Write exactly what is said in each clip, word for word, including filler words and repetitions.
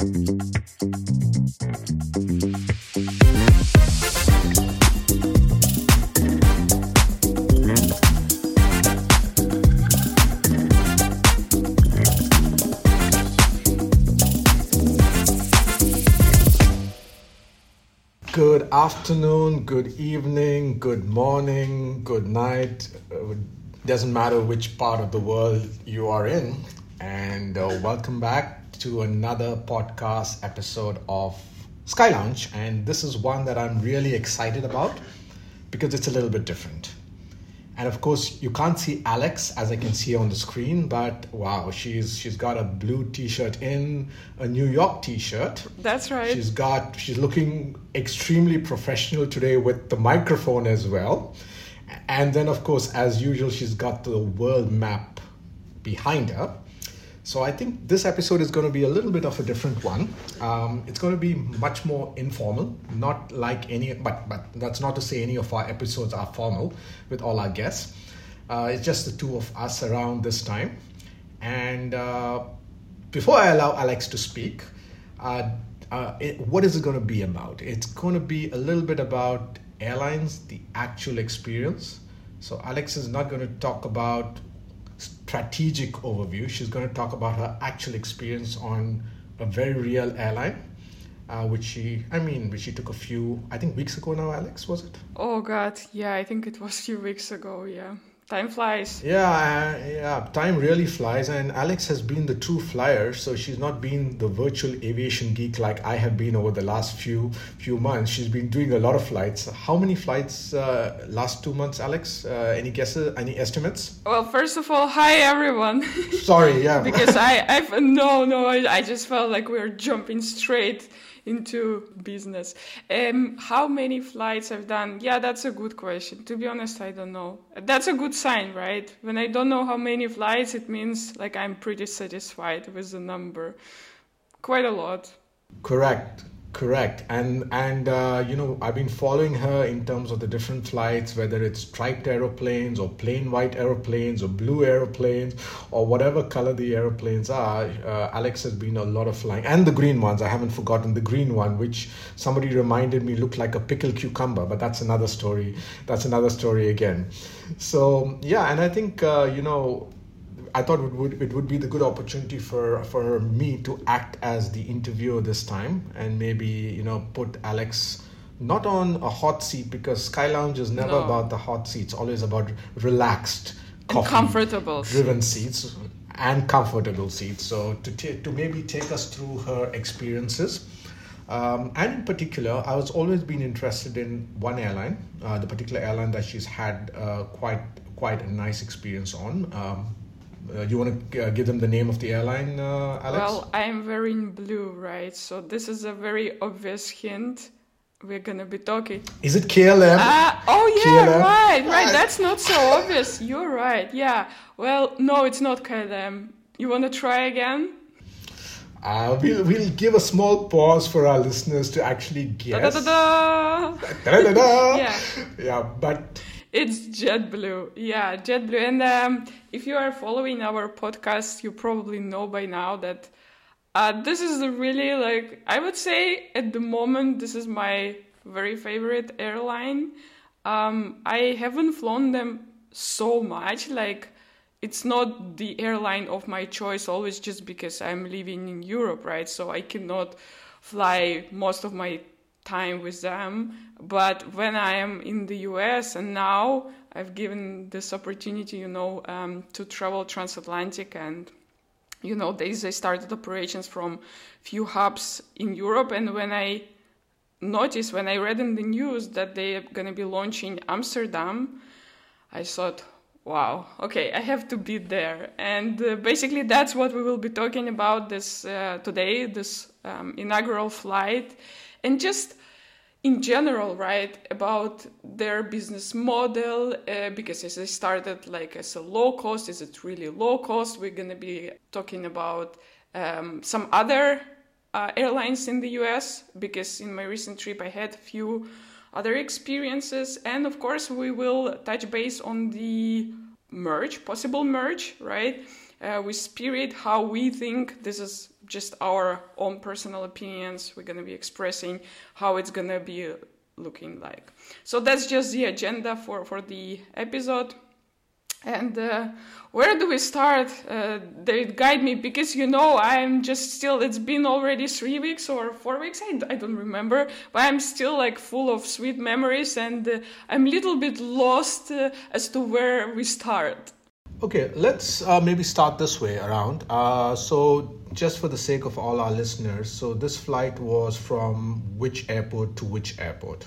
Good afternoon, good evening, good morning, good night. Uh, doesn't matter which part of the world you are in. And uh, welcome back to another podcast episode of Sky Lounge. And this is one that I'm really excited about because it's a little bit different. And of course, you can't see Alex as I can see on the screen, but wow, she's she's got a blue t-shirt in, a New York t-shirt. That's right. She's got she's looking extremely professional today with the microphone as well. And then of course, as usual, she's got the world map behind her. So I think this episode is going to be a little bit of a different one. Um, it's going to be much more informal, not like any, but but that's not to say any of our episodes are formal with all our guests. Uh, it's just the two of us around this time. And uh, before I allow Alex to speak, uh, uh, it, what is it going to be about? It's going to be a little bit about airlines, the actual experience. So Alex is not going to talk about strategic overview. She's going to talk about her actual experience on a very real airline, uh, which she, I mean, which she took a few, I think weeks ago now, Alex, was it? Oh God, yeah, I think it was a few weeks ago, yeah. Time flies. Yeah, uh, yeah, time really flies. And Alex has been the true flyer, so she's not been the virtual aviation geek like I have been over the last few few months. She's been doing a lot of flights. How many flights uh, last two months, Alex? Uh, any guesses? Any estimates? Well, first of all, hi everyone. Sorry, yeah. because I, I've no, no, I, I just felt like we were jumping straight into business. Um, how many flights I've done? Yeah, that's a good question. To be honest, I don't know. That's a good sign, right? When I don't know how many flights, it means like I'm pretty satisfied with the number. Quite a lot. Correct. Correct. And, and uh, you know, I've been following her in terms of the different flights, whether it's striped aeroplanes or plain white aeroplanes or blue aeroplanes or whatever color the aeroplanes are. Uh, Alex has been a lot of flying. And the green ones. I haven't forgotten the green one, which somebody reminded me looked like a pickled cucumber. But that's another story. That's another story again. So, yeah, and I think, uh, you know, I thought it would it would be the good opportunity for, for me to act as the interviewer this time and maybe, you know, put Alex not on a hot seat because Sky Lounge is never No. about the hot seat. It's always about relaxed, And comfortable. driven seats and comfortable seats. So to t- to maybe take us through her experiences. Um, and in particular, I was always been interested in one airline, uh, the particular airline that she's had uh, quite quite a nice experience on. Um, Uh, you want to uh, give them the name of the airline, uh, Alex? Well, I am wearing blue, right? So this is a very obvious hint. We're gonna be talking. Is it K L M? Ah, oh yeah, K L M? right, right. That's not so obvious. You're right. Yeah. Well, no, it's not K L M. You want to try again? Uh, we'll, we'll give a small pause for our listeners to actually guess. Da da da. Da-da-da-da. Yeah. Yeah, but It's JetBlue. Yeah, JetBlue. And um, if you are following our podcast, you probably know by now that uh, this is a really, like, I would say at the moment, this is my very favorite airline. Um, I haven't flown them so much. Like, it's not the airline of my choice always just because I'm living in Europe, right? So I cannot fly most of my time with them. But when I am in the U S and now I've given this opportunity, you know, um, to travel transatlantic, and, you know, they, they started operations from few hubs in Europe. And when I noticed, when I read in the news that they're going to be launching Amsterdam, I thought, wow, okay, I have to be there. And uh, basically that's what we will be talking about this uh, today, this um, inaugural flight. And just in general, right, about their business model, uh, because as they started like as a low cost, is it really low cost? We're going to be talking about um, some other uh, airlines in the U S, because in my recent trip I had a few other experiences. And of course, we will touch base on the merge, possible merge, right? uh, with Spirit, how we think. This is just our own personal opinions. We're going to be expressing how it's going to be looking like. So that's just the agenda for, for the episode. And uh, where do we start? Uh, they guide me because, you know, I'm just still, it's been already three weeks or four weeks, I, I don't remember, but I'm still like full of sweet memories, and uh, I'm a little bit lost uh, as to where we start. Okay, let's uh, maybe start this way around. Uh, so just for the sake of all our listeners, so this flight was from which airport to which airport?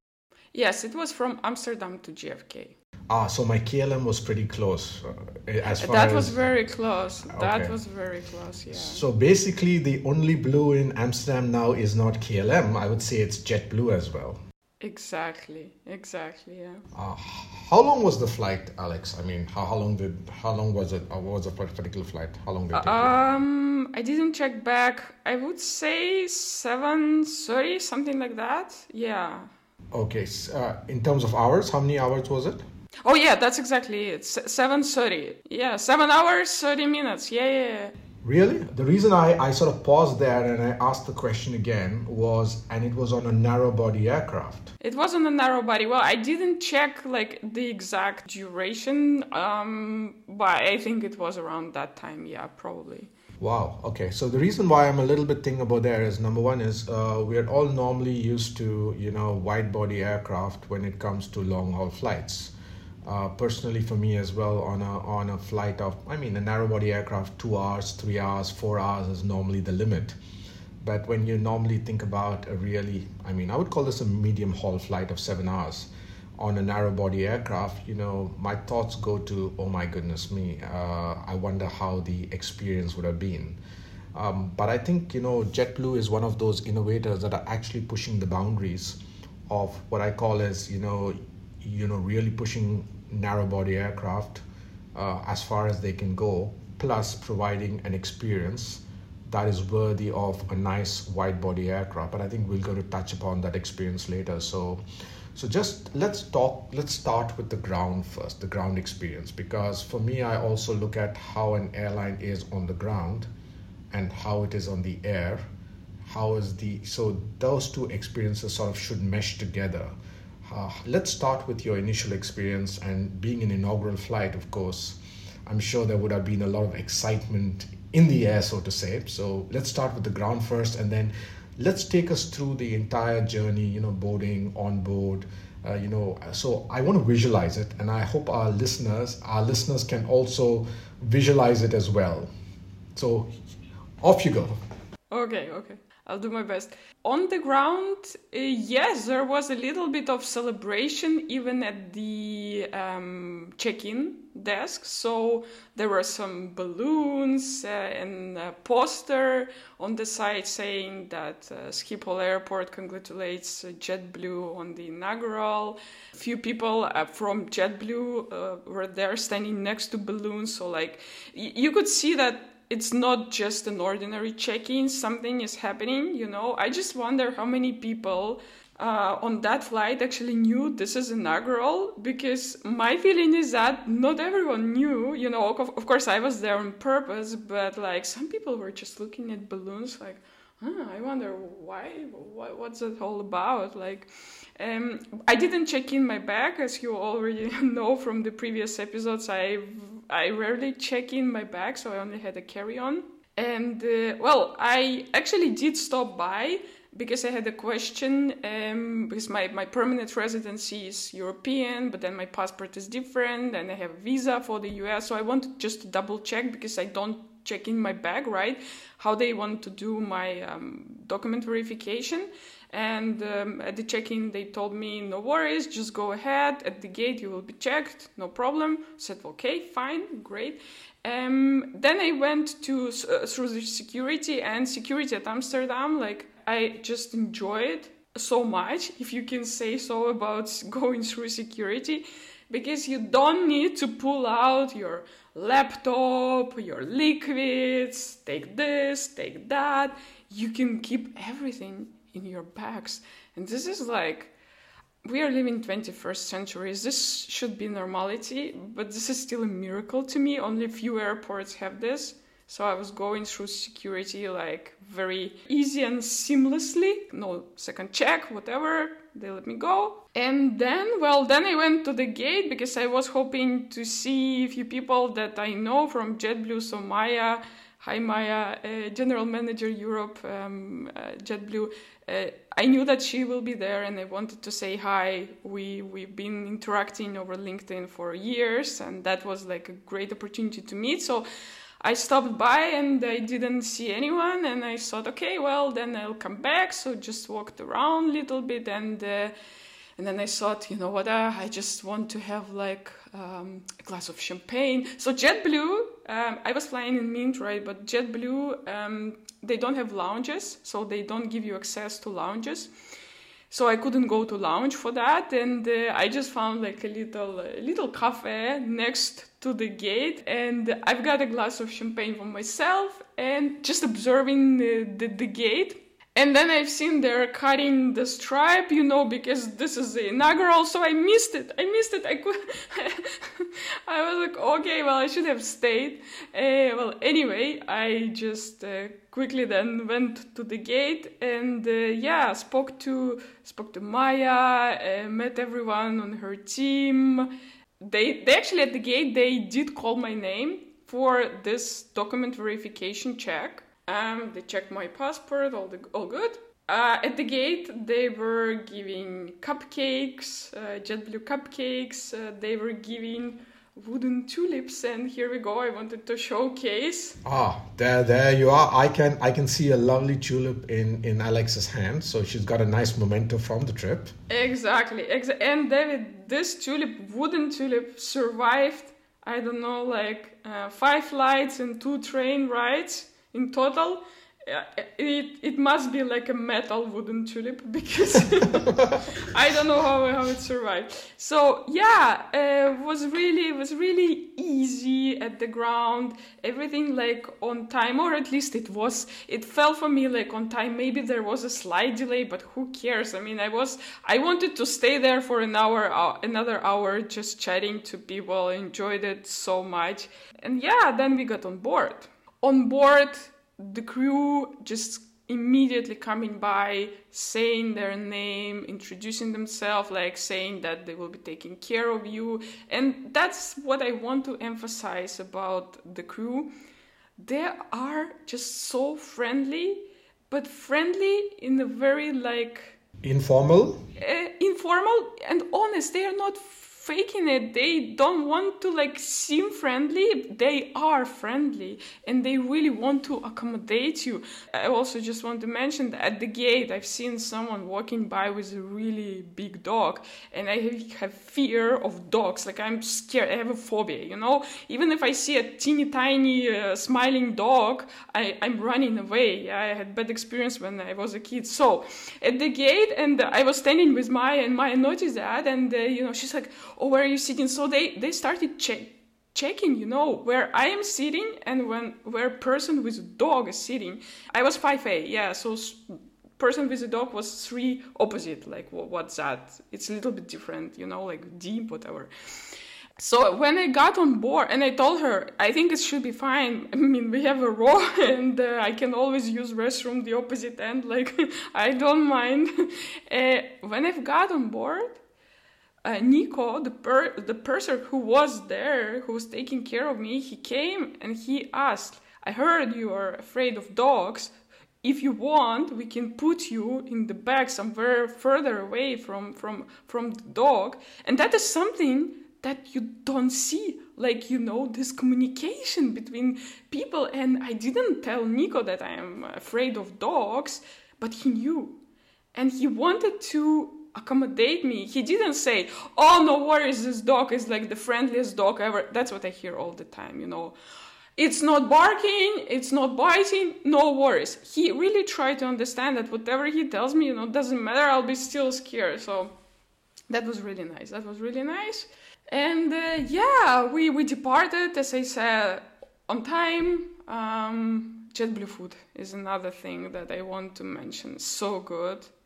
Yes, it was from Amsterdam to J F K. Ah, so my K L M was pretty close. Uh, as far that as... was very close. Okay. That was very close, yeah. So basically, the only blue in Amsterdam now is not K L M. I would say it's JetBlue as well. Exactly, exactly, yeah. Uh, how long was the flight, Alex? I mean, how, how long did how long was it? Or was a particular flight? How long did it take? Um, I didn't check back. I would say seven thirty, something like that. Yeah. Okay. Uh, in terms of hours, how many hours was it? Oh yeah, that's exactly it. seven thirty. Yeah, seven hours, thirty minutes. Yeah, yeah, yeah. Really? The reason I, I sort of paused there and I asked the question again was, and it was on a narrow body aircraft. It was on a narrow body. Well, I didn't check like the exact duration, um, but I think it was around that time. Yeah, probably. Wow. Okay. So the reason why I'm a little bit thinking about there is, number one is uh, we're all normally used to, you know, wide body aircraft when it comes to long haul flights. Uh, personally, for me as well, on a on a flight of, I mean, a narrow body aircraft, two hours, three hours, four hours is normally the limit. But when you normally think about a really, I mean, I would call this a medium haul flight of seven hours on a narrow body aircraft, you know, my thoughts go to, oh my goodness me, uh, I wonder how the experience would have been. Um, but I think, you know, JetBlue is one of those innovators that are actually pushing the boundaries of what I call as, you know, you know, really pushing narrow body aircraft uh, as far as they can go, plus providing an experience that is worthy of a nice wide body aircraft. But I think we're going to touch upon that experience later. So, so just let's talk, let's start with the ground first, the ground experience, because for me, I also look at how an airline is on the ground and how it is on the air. How is the, so those two experiences sort of should mesh together. Uh, let's start with your initial experience, and being an inaugural flight, of course, I'm sure there would have been a lot of excitement in the air, so to say. So let's start with the ground first, and then let's take us through the entire journey, you know, boarding, on board, uh, you know. So I want to visualize it, and I hope our listeners, our listeners can also visualize it as well. So off you go. Okay, okay. I'll do my best. On the ground, uh, yes, there was a little bit of celebration even at the um, check-in desk. So there were some balloons uh, and a poster on the side saying that uh, Schiphol Airport congratulates uh, JetBlue on the inaugural. A few people uh, from JetBlue uh, were there standing next to balloons. So like y- you could see that it's not just an ordinary check-in, something is happening, you know. I just wonder how many people uh, on that flight actually knew this is inaugural, because my feeling is that not everyone knew, you know. Of, of course, I was there on purpose, but like some people were just looking at balloons like, huh, I wonder why, what, what's it all about? Like, um, I didn't check in my bag, as you already know from the previous episodes. I I rarely check in my bag, so I only had a carry-on. And uh, well, I actually did stop by because I had a question, um, because my, my permanent residency is European, but then my passport is different, and I have a visa for the U S, so I wanted just to double check, because I don't check in my bag, right, how they want to do my um, document verification. And um, at the check-in, they told me, no worries, just go ahead. At the gate, you will be checked, no problem. I said, okay, fine, great. Um, then I went to uh, through the security, and security at Amsterdam, like, I just enjoyed so much, if you can say so, about going through security, because you don't need to pull out your laptop, your liquids, take this, take that. You can keep everything in your bags. And this is like, we are living twenty-first century. This should be normality, but this is still a miracle to me. Only few airports have this. So I was going through security like very easy and seamlessly. No second check, whatever. They let me go. And then, well, then I went to the gate because I was hoping to see a few people that I know from JetBlue. So Maya, hi Maya, uh, General Manager Europe, um, uh, JetBlue. Uh, I knew that she will be there and I wanted to say hi. We, we've been interacting over LinkedIn for years and that was like a great opportunity to meet. So I stopped by and I didn't see anyone and I thought, okay, well, then I'll come back. So just walked around a little bit and uh, and then I thought, you know what, uh, I just want to have like um, a glass of champagne. So JetBlue, um, I was flying in Mint, right? But JetBlue, um, they don't have lounges, so they don't give you access to lounges. So I couldn't go to lounge for that, and uh, I just found like a little uh, little cafe next to the gate, and I've got a glass of champagne for myself, and just observing the, the, the gate. And then I've seen they're cutting the stripe, you know, because this is the inaugural, so I missed it. I missed it. I could. I was like, okay, well, I should have stayed. Uh, well, anyway, I just uh, quickly then went to the gate and uh, yeah, spoke to spoke to Maya, uh, met everyone on her team. They they actually at the gate they did call my name for this document verification check. Um, they checked my passport, all the all good. Uh, at the gate, they were giving cupcakes, uh, JetBlue cupcakes. Uh, they were giving wooden tulips, and here we go. I wanted to showcase. Ah, there, there you are. I can, I can see a lovely tulip in in Alex's hand. So she's got a nice memento from the trip. Exactly, exa- and David, this tulip, wooden tulip, survived. I don't know, like uh, five flights and two train rides. In total, it it must be like a metal wooden tulip because I don't know how, how it survived. So yeah, it uh, was really it was really easy at the ground. Everything like on time, or at least it was. It felt for me like on time. Maybe there was a slight delay, but who cares? I mean, I was I wanted to stay there for an hour, uh, another hour, just chatting to people. I enjoyed it so much, and yeah, then we got on board. On board, the crew just immediately coming by, saying their name, introducing themselves, like saying that they will be taking care of you. And that's what I want to emphasize about the crew. They are just so friendly, but friendly in a very like... Informal? Uh, informal and honest. They are not faking it. They don't want to like seem friendly. They are friendly and they really want to accommodate you. I also just want to mention that at the gate I've seen someone walking by with a really big dog, and I have fear of dogs. Like I'm scared. I have a phobia, you know. Even if I see a teeny tiny uh, smiling dog, I, I'm running away. I had bad experience when I was a kid. So at the gate, and I was standing with Maya, and Maya noticed that, and uh, you know, she's like, oh, where are you sitting? So they, they started che- checking, you know, where I am sitting and when where person with a dog is sitting. I was five A, yeah, so person with a dog was three opposite. Like, what's that? It's a little bit different, you know, like deep, whatever. So when I got on board, and I told her, I think it should be fine. I mean, we have a row, and uh, I can always use restroom the opposite end. Like, I don't mind. uh, when I've got on board, Uh, Nico, the per- the purser who was there, who was taking care of me, he came and he asked, I heard you are afraid of dogs. If you want, we can put you in the back somewhere further away from, from, from the dog. And that is something that you don't see. Like, you know, this communication between people. And I didn't tell Nico that I am afraid of dogs, but he knew. And he wanted to accommodate me. He didn't say, oh, no worries, this dog is like the friendliest dog ever. That's what I hear all the time, you know. It's not barking, it's not biting, no worries. He really tried to understand that whatever he tells me, you know, doesn't matter, I'll be still scared. So that was really nice. That was really nice. And uh, yeah, we, we departed, as I said, on time. Um, JetBlue food is another thing that I want to mention. So good.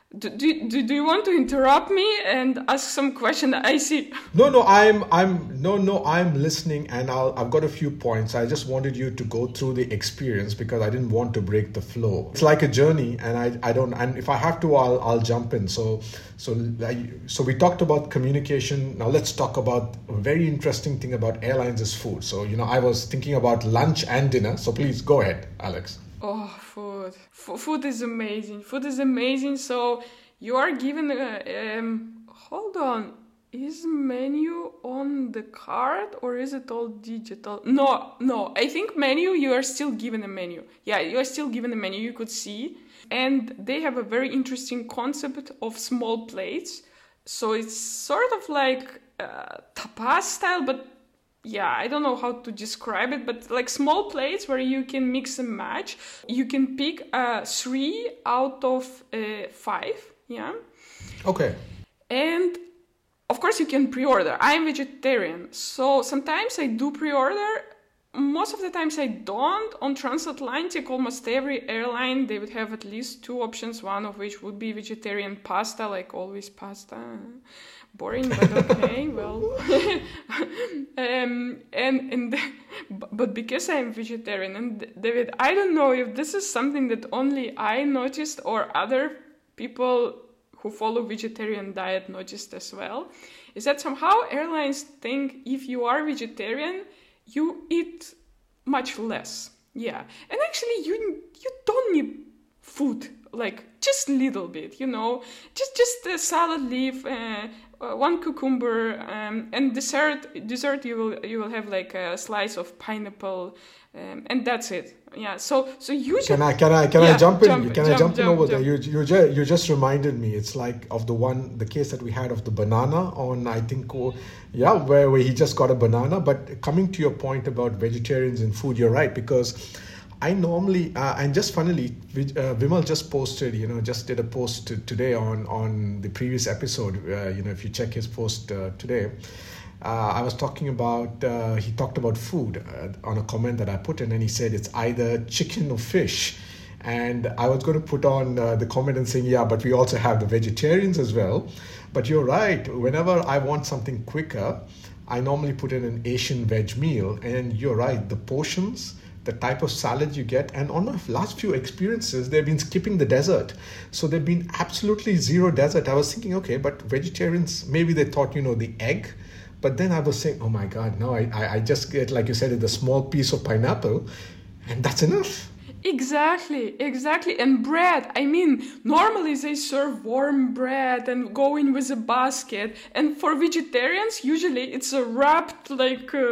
Do, do, do, do you want to interrupt me and ask some question? I see. No, no, I'm, I'm, no, no, I'm listening, and I'll, I've got a few points. I just wanted you to go through the experience because I didn't want to break the flow. It's like a journey, and I, I don't, and if I have to, I'll, I'll jump in. So, so, so we talked about communication. Now let's talk about a very interesting thing about airlines is food. So, you know, I was thinking about lunch and dinner. So please go ahead, Alex. Oh, food. F- food is amazing. Food is amazing. So you are given a, um, hold on. Is menu on the card or is it all digital? No, no. I think menu, you are still given a menu. Yeah, you are still given a menu, you could see. And they have a very interesting concept of small plates. So it's sort of like uh, tapas style, but yeah, I don't know how to describe it, but like small plates where you can mix and match. You can pick uh, three out of uh, five, yeah? Okay. And of course you can pre-order. I'm vegetarian, so sometimes I do pre-order. Most of the times I don't. On transatlantic, almost every airline, they would have at least two options, one of which would be vegetarian pasta, like always pasta. Boring, but okay, well. um, and and but because I'm vegetarian, and David, I don't know if this is something that only I noticed or other people who follow vegetarian diet noticed as well, is that somehow airlines think if you are vegetarian, you eat much less. Yeah, and actually you you don't need food, like just a little bit, you know, just just a salad leaf, uh, uh, one cucumber, um, and dessert. Dessert you will you will have like a slice of pineapple, um, and that's it. Yeah. So so usually. Can I can I can yeah, I jump in? jump, can jump, I jump, jump in over jump. there? You you just you just reminded me. It's like of the one the case that we had of the banana on I think oh, yeah where, where he just got a banana. But coming to your point about vegetarians and food, you're right, because I normally uh, and just funnily, uh, Vimal just posted, you know, just did a post to, today on on the previous episode. Uh, you know, if you check his post uh, today, uh, I was talking about. Uh, he talked about food uh, on a comment that I put in, and he said it's either chicken or fish. And I was going to put on uh, the comment and saying, yeah, but we also have the vegetarians as well. But you're right. Whenever I want something quicker, I normally put in an Asian veg meal, and you're right. The portions, the type of salad you get, and on my last few experiences, they've been skipping the dessert. So they've been absolutely zero dessert. I was thinking, okay, but vegetarians, maybe they thought, you know, the egg. But then I was saying, oh my God, no, I, I, I just get, like you said, the small piece of pineapple, and that's enough. Exactly, exactly. And bread, I mean, normally they serve warm bread and go in with a basket. And for vegetarians, usually it's a wrapped, like, uh,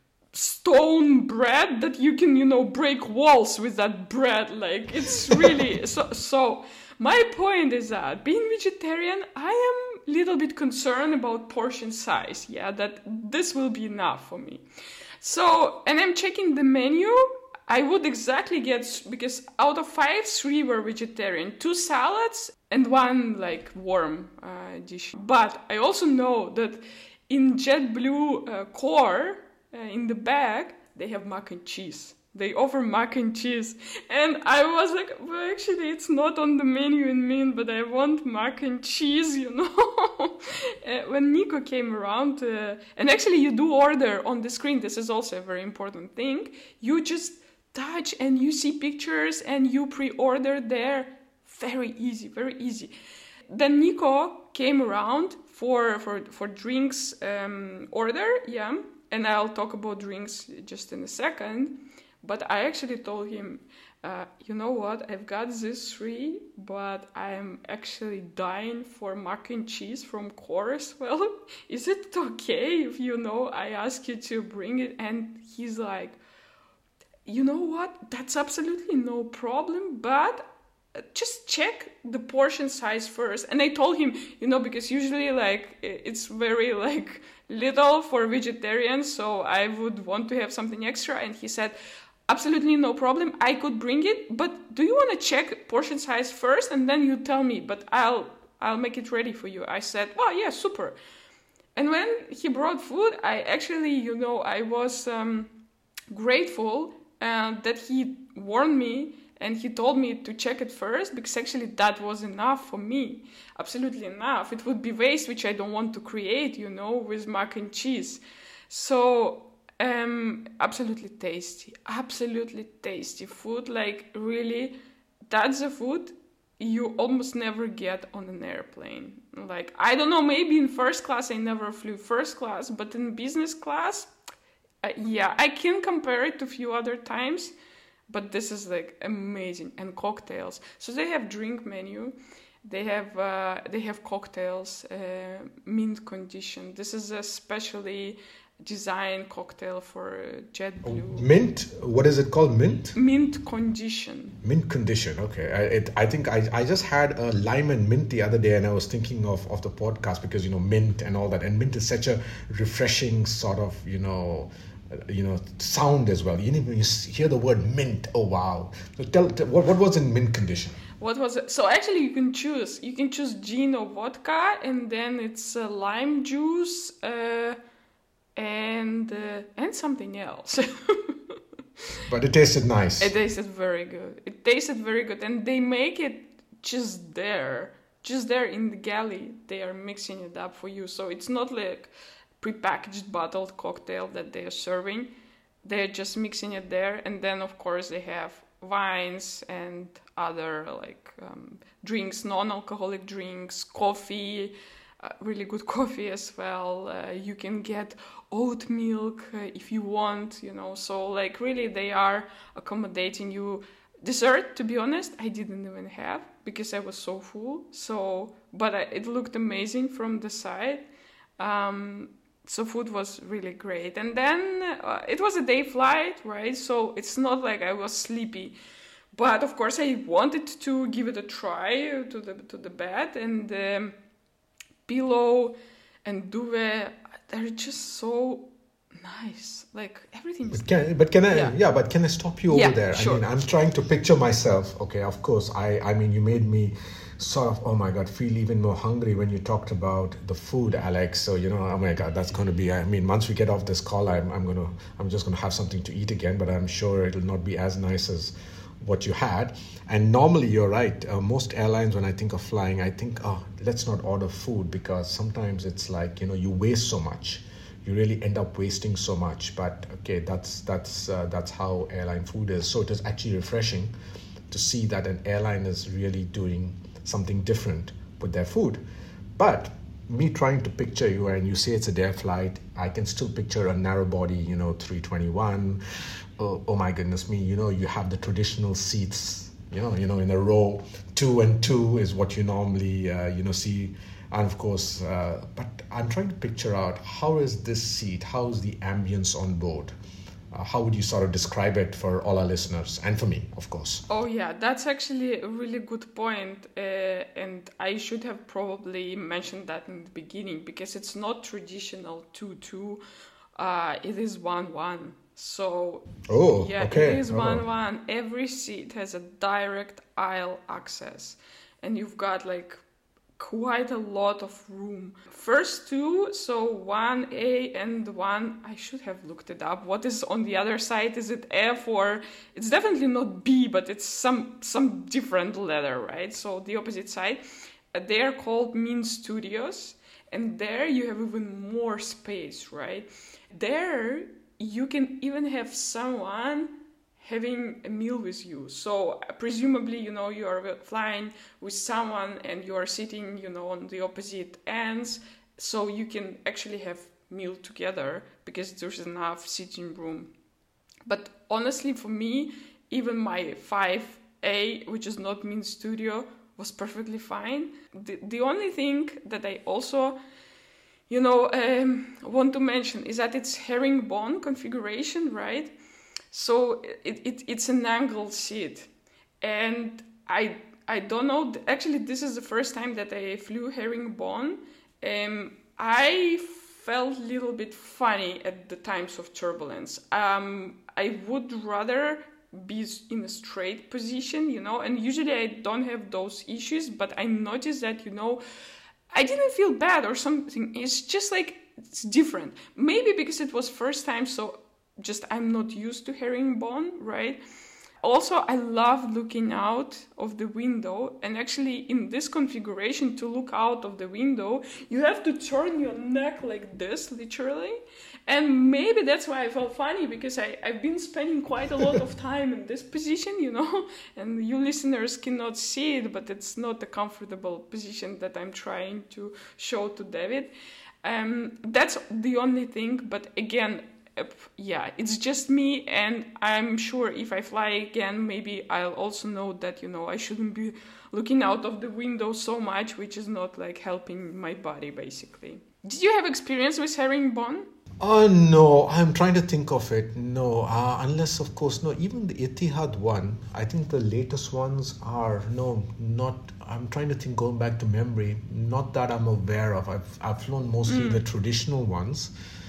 stone bread that you can, you know, break walls with that bread. Like, it's really so so my point is that being vegetarian, I am a little bit concerned about portion size. Yeah, that this will be enough for me. So, and I'm checking the menu. I would exactly get, because out of five, three were vegetarian, two salads and one like warm uh, dish. But I also know that in JetBlue uh, core, Uh, in the bag, they have mac and cheese. They offer mac and cheese. And I was like, well, actually, it's not on the menu in Mint, but I want mac and cheese, you know. uh, when Nico came around, uh, and actually you do order on the screen, this is also a very important thing. You just touch and you see pictures and you pre-order there. Very easy, very easy. Then Nico came around for, for, for drinks um, order, yeah. And I'll talk about drinks just in a second. But I actually told him, uh, you know what, I've got these three, but I'm actually dying for mac and cheese from Core as well. Is it okay if, you know, I ask you to bring it? And he's like, you know what, that's absolutely no problem, but just check the portion size first. And I told him, you know, because usually like it's very like little for vegetarians, so I would want to have something extra. And he said, absolutely no problem, I could bring it, but do you want to check portion size first and then you tell me, but I'll I'll make it ready for you. I said, oh yeah, super. And when he brought food, I actually, you know, I was um, grateful uh, that he warned me And he told me to check it first because actually that was enough for me. Absolutely enough. It would be waste, which I don't want to create, you know, with mac and cheese. So, um, absolutely tasty. Absolutely tasty food. Like, really, that's the food you almost never get on an airplane. Like, I don't know, maybe in first class, I never flew first class, but in business class, uh, yeah, I can compare it to a few other times. But this is like amazing. And cocktails. So they have drink menu. They have uh, they have cocktails, uh, mint condition. This is a specially designed cocktail for JetBlue. Mint? What is it called? Mint? Mint condition. Mint condition. Okay. I it, I think I, I just had a lime and mint the other day, and I was thinking of, of the podcast because, you know, mint and all that. And mint is such a refreshing sort of, you know, you know, sound as well. You know, when you hear the word mint, oh wow. So tell, tell what, what was in mint condition? What was it? So actually you can choose. You can choose gin or vodka, and then it's uh, lime juice uh, and uh, and something else. But it tasted nice. It tasted very good. It tasted very good. And they make it just there. Just there in the galley. They are mixing it up for you. So it's not like prepackaged bottled cocktail that they are serving. They're just mixing it there, and then of course they have wines and other like um, drinks, non-alcoholic drinks, coffee, uh, really good coffee as well. Uh, you can get oat milk uh, if you want, you know. So like really they are accommodating you. Dessert, to be honest, I didn't even have because I was so full. So, but I, it looked amazing from the side. Um, So food was really great. And then uh, it was a day flight, right? So it's not like I was sleepy. But of course I wanted to give it a try to the to the bed. And the um, pillow and duvet, they're just so nice. Like everything is... But can, but can I, yeah. yeah, but can I stop you over Yeah, there? sure. I mean, I'm trying to picture myself. Okay, of course, I, I mean, you made me sort of, oh my God, feel even more hungry when you talked about the food, Alex. So, you know, oh my God, that's going to be, I mean, once we get off this call, I'm, I'm going to, I'm just going to have something to eat again, but I'm sure it'll not be as nice as what you had. And normally you're right. Uh, most airlines, when I think of flying, I think, oh, let's not order food because sometimes it's like, you know, you waste so much. You really end up wasting so much. But okay, that's, that's, uh, that's how airline food is. So it is actually refreshing to see that an airline is really doing something different with their food. But me trying to picture you, and you say it's a day flight, I can still picture a narrow body, you know, three twenty-one. Oh, oh my goodness me, you know, you have the traditional seats, you know, you know, in a row, two and two is what you normally, uh, you know, see. And of course, uh, but I'm trying to picture out, how is this seat? How is the ambience on board? Uh, how would you sort of describe it for all our listeners and for me, of course? Oh yeah, that's actually a really good point. Uh, and I should have probably mentioned that in the beginning because it's not traditional two two. Uh, it is one one. So oh, yeah, okay. it is oh. one one. Every seat has a direct aisle access, and you've got like quite a lot of room. First two, so one A and one, I should have looked it up. What is on the other side? Is it F or it's definitely not B, but it's some some different letter, right? So the opposite side, uh, they are called Mint Studios, and there you have even more space, right? There you can even have someone having a meal with you. So uh, presumably, you know, you are flying with someone and you are sitting, you know, on the opposite ends. So you can actually have meal together because there's enough sitting room. But honestly, for me, even my five A, which is not Mint Studio, was perfectly fine. The, the only thing that I also, you know, um, want to mention is that it's herringbone configuration, right? So it, it it's an angled seat, and I I don't know. Actually, this is the first time that I flew herringbone. Um, I felt a little bit funny at the times of turbulence. Um, I would rather be in a straight position, you know. And usually I don't have those issues, but I noticed that, you know, I didn't feel bad or something. It's just like it's different. Maybe because it was first time, so. Just I'm not used to herringbone, right? also, I love looking out of the window, and actually in this configuration to look out of the window, you have to turn your neck like this, literally. And maybe that's why I felt funny, because I, I've been spending quite a lot of time in this position, you know, and you listeners cannot see it, but it's not a comfortable position that I'm trying to show to David. Um, that's the only thing, but again, Uh, yeah, it's just me, and I'm sure if I fly again, maybe I'll also know that, you know, I shouldn't be looking out of the window so much, which is not like helping my body, basically. Did you have experience with herringbone? Oh, no, I'm trying to think of it. No, uh, unless, of course, no, even the Etihad one, I think the latest ones are, no, not, I'm trying to think, going back to memory, not that I'm aware of. I've, I've flown mostly mm. the traditional ones.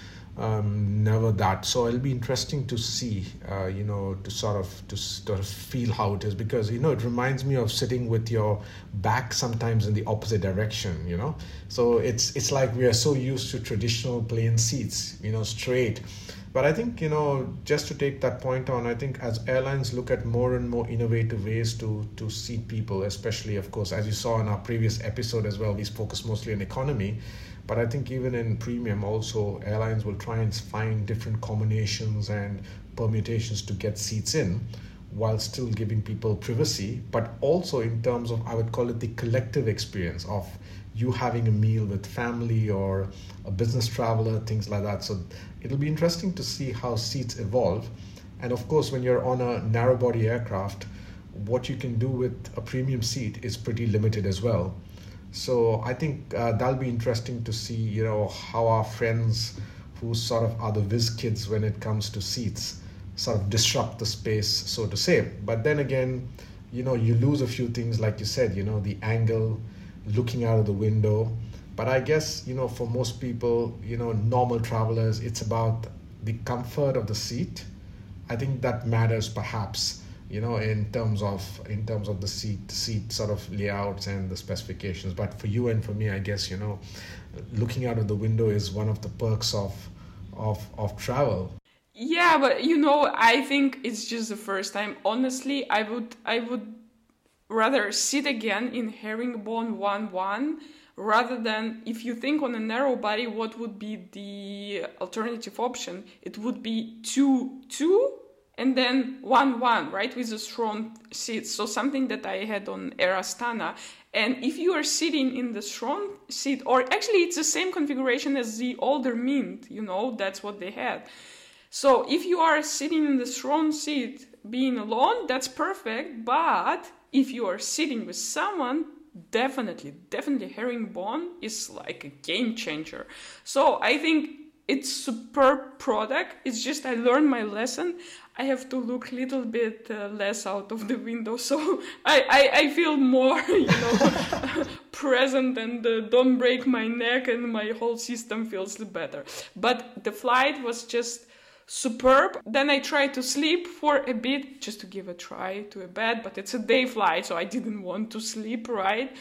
Um, never that. So it'll be interesting to see, uh, you know, to sort of to sort of feel how it is, because, you know, it reminds me of sitting with your back sometimes in the opposite direction, you know. So it's it's like we are so used to traditional plain seats, you know, straight. But I think, you know, just to take that point on, I think as airlines look at more and more innovative ways to to seat people, especially, of course, as you saw in our previous episode as well, we focus mostly on economy. But I think even in premium also, airlines will try and find different combinations and permutations to get seats in while still giving people privacy, but also in terms of, I would call it the collective experience of you having a meal with family or a business traveler, things like that. So it'll be interesting to see how seats evolve. And of course, when you're on a narrow body aircraft, what you can do with a premium seat is pretty limited as well. So I think uh, that'll be interesting to see, you know, how our friends who sort of are the whiz kids when it comes to seats sort of disrupt the space, so to say. But then again, you know, you lose a few things, like you said, you know, the angle, looking out of the window. But I guess, you know, for most people, you know, normal travelers, it's about the comfort of the seat. I think that matters perhaps, you know, in terms of in terms of the seat, seat sort of layouts and the specifications. But for you and for me, I guess, you know, looking out of the window is one of the perks of of of travel. Yeah, but you know, I think it's just the first time. Honestly, I would I would rather sit again in herringbone one one rather than, if you think on a narrow body, what would be the alternative option? It would be two two. And then one one, right, with the strong seats. So something that I had on Air Astana. And if you are sitting in the strong seat, or actually it's the same configuration as the older Mint, you know, that's what they had. So if you are sitting in the strong seat, being alone, that's perfect. But if you are sitting with someone, definitely, definitely herringbone is like a game changer. So I think it's superb product. It's just I learned my lesson. I have to look a little bit uh, less out of the window, so I, I, I feel more, you know, present, and uh, don't break my neck, and my whole system feels better. But the flight was just superb. Then I tried to sleep for a bit, just to give a try to a bed, but it's a day flight, so I didn't want to sleep, right?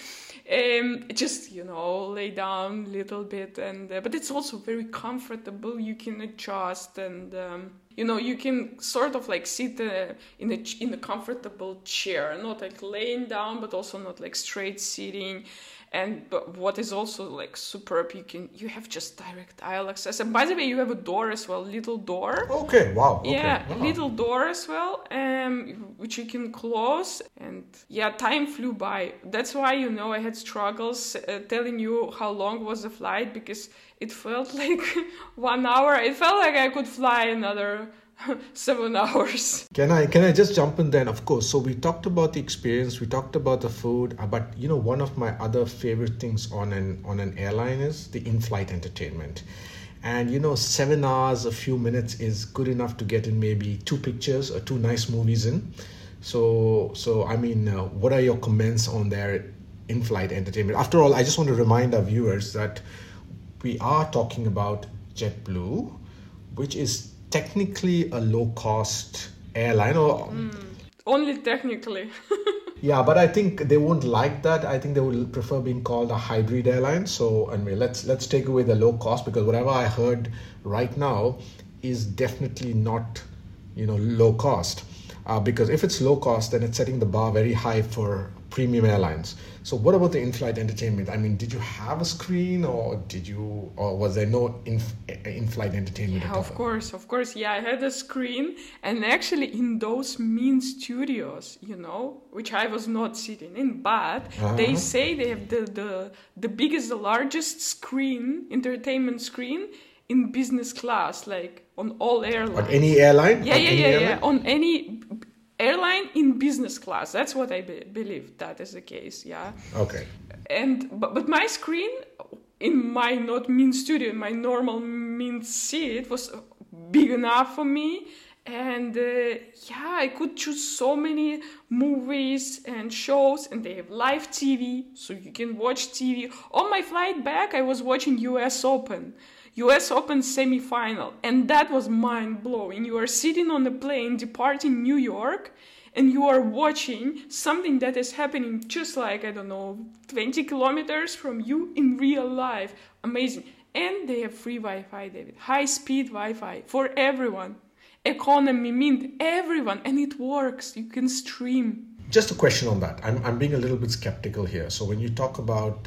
Um, just, you know, lay down a little bit, and uh, but it's also very comfortable. You can adjust, and um, you know, you can sort of like sit uh, in a in a comfortable chair, not like laying down, but also not like straight sitting. And but what is also like superb, you can you have just direct aisle access. And by the way, you have a door as well, little door. Okay, wow. Okay. Yeah, wow. little door as well, um, which you can close. And yeah, time flew by. That's why, you know, I had struggles uh, telling you how long was the flight, because it felt like one hour. It felt like I could fly another seven hours. Can I can I just jump in then? Of course. So we talked about the experience, we talked about the food, uh, but you know, one of my other favorite things on an on an airline is the in-flight entertainment. And you know, seven hours, a few minutes is good enough to get in maybe two pictures or two nice movies in. So so I mean, uh, what are your comments on their in-flight entertainment? After all, I just want to remind our viewers that we are talking about JetBlue, which is technically a low-cost airline, or mm, only technically. Yeah, but I think they won't like that. I think they would prefer being called a hybrid airline. So anyway, let's let's take away the low cost, because whatever I heard right now is definitely not, you know, low cost. Uh, because if it's low cost, then it's setting the bar very high for premium airlines. So what about the in-flight entertainment? I mean, did you have a screen, or did you, or was there no in, in-flight entertainment? Yeah, at all? of course, of course. Yeah, I had a screen, and actually in those mean studios, you know, which I was not sitting in, but Uh-huh. they say they have the, the the biggest, the largest screen, entertainment screen in business class, like on all airlines. On any airline? Yeah, On yeah, any yeah, airline? yeah. On any airline in business class. That's what I be- believe that is the case. Yeah. Okay. And but, but my screen in my not mean studio, in my normal mean seat, was big enough for me. And uh, yeah, I could choose so many movies and shows, and they have live T V, so you can watch T V. On my flight back, I was watching U S Open. U S Open semi-final, and that was mind-blowing. You are sitting on a plane departing New York, and you are watching something that is happening just like, I don't know, twenty kilometers from you in real life. Amazing. And they have free Wi-Fi, David. High-speed Wi-Fi for everyone. Economy, mint, everyone. And it works. You can stream. Just a question on that. I'm, I'm being a little bit skeptical here. So when you talk about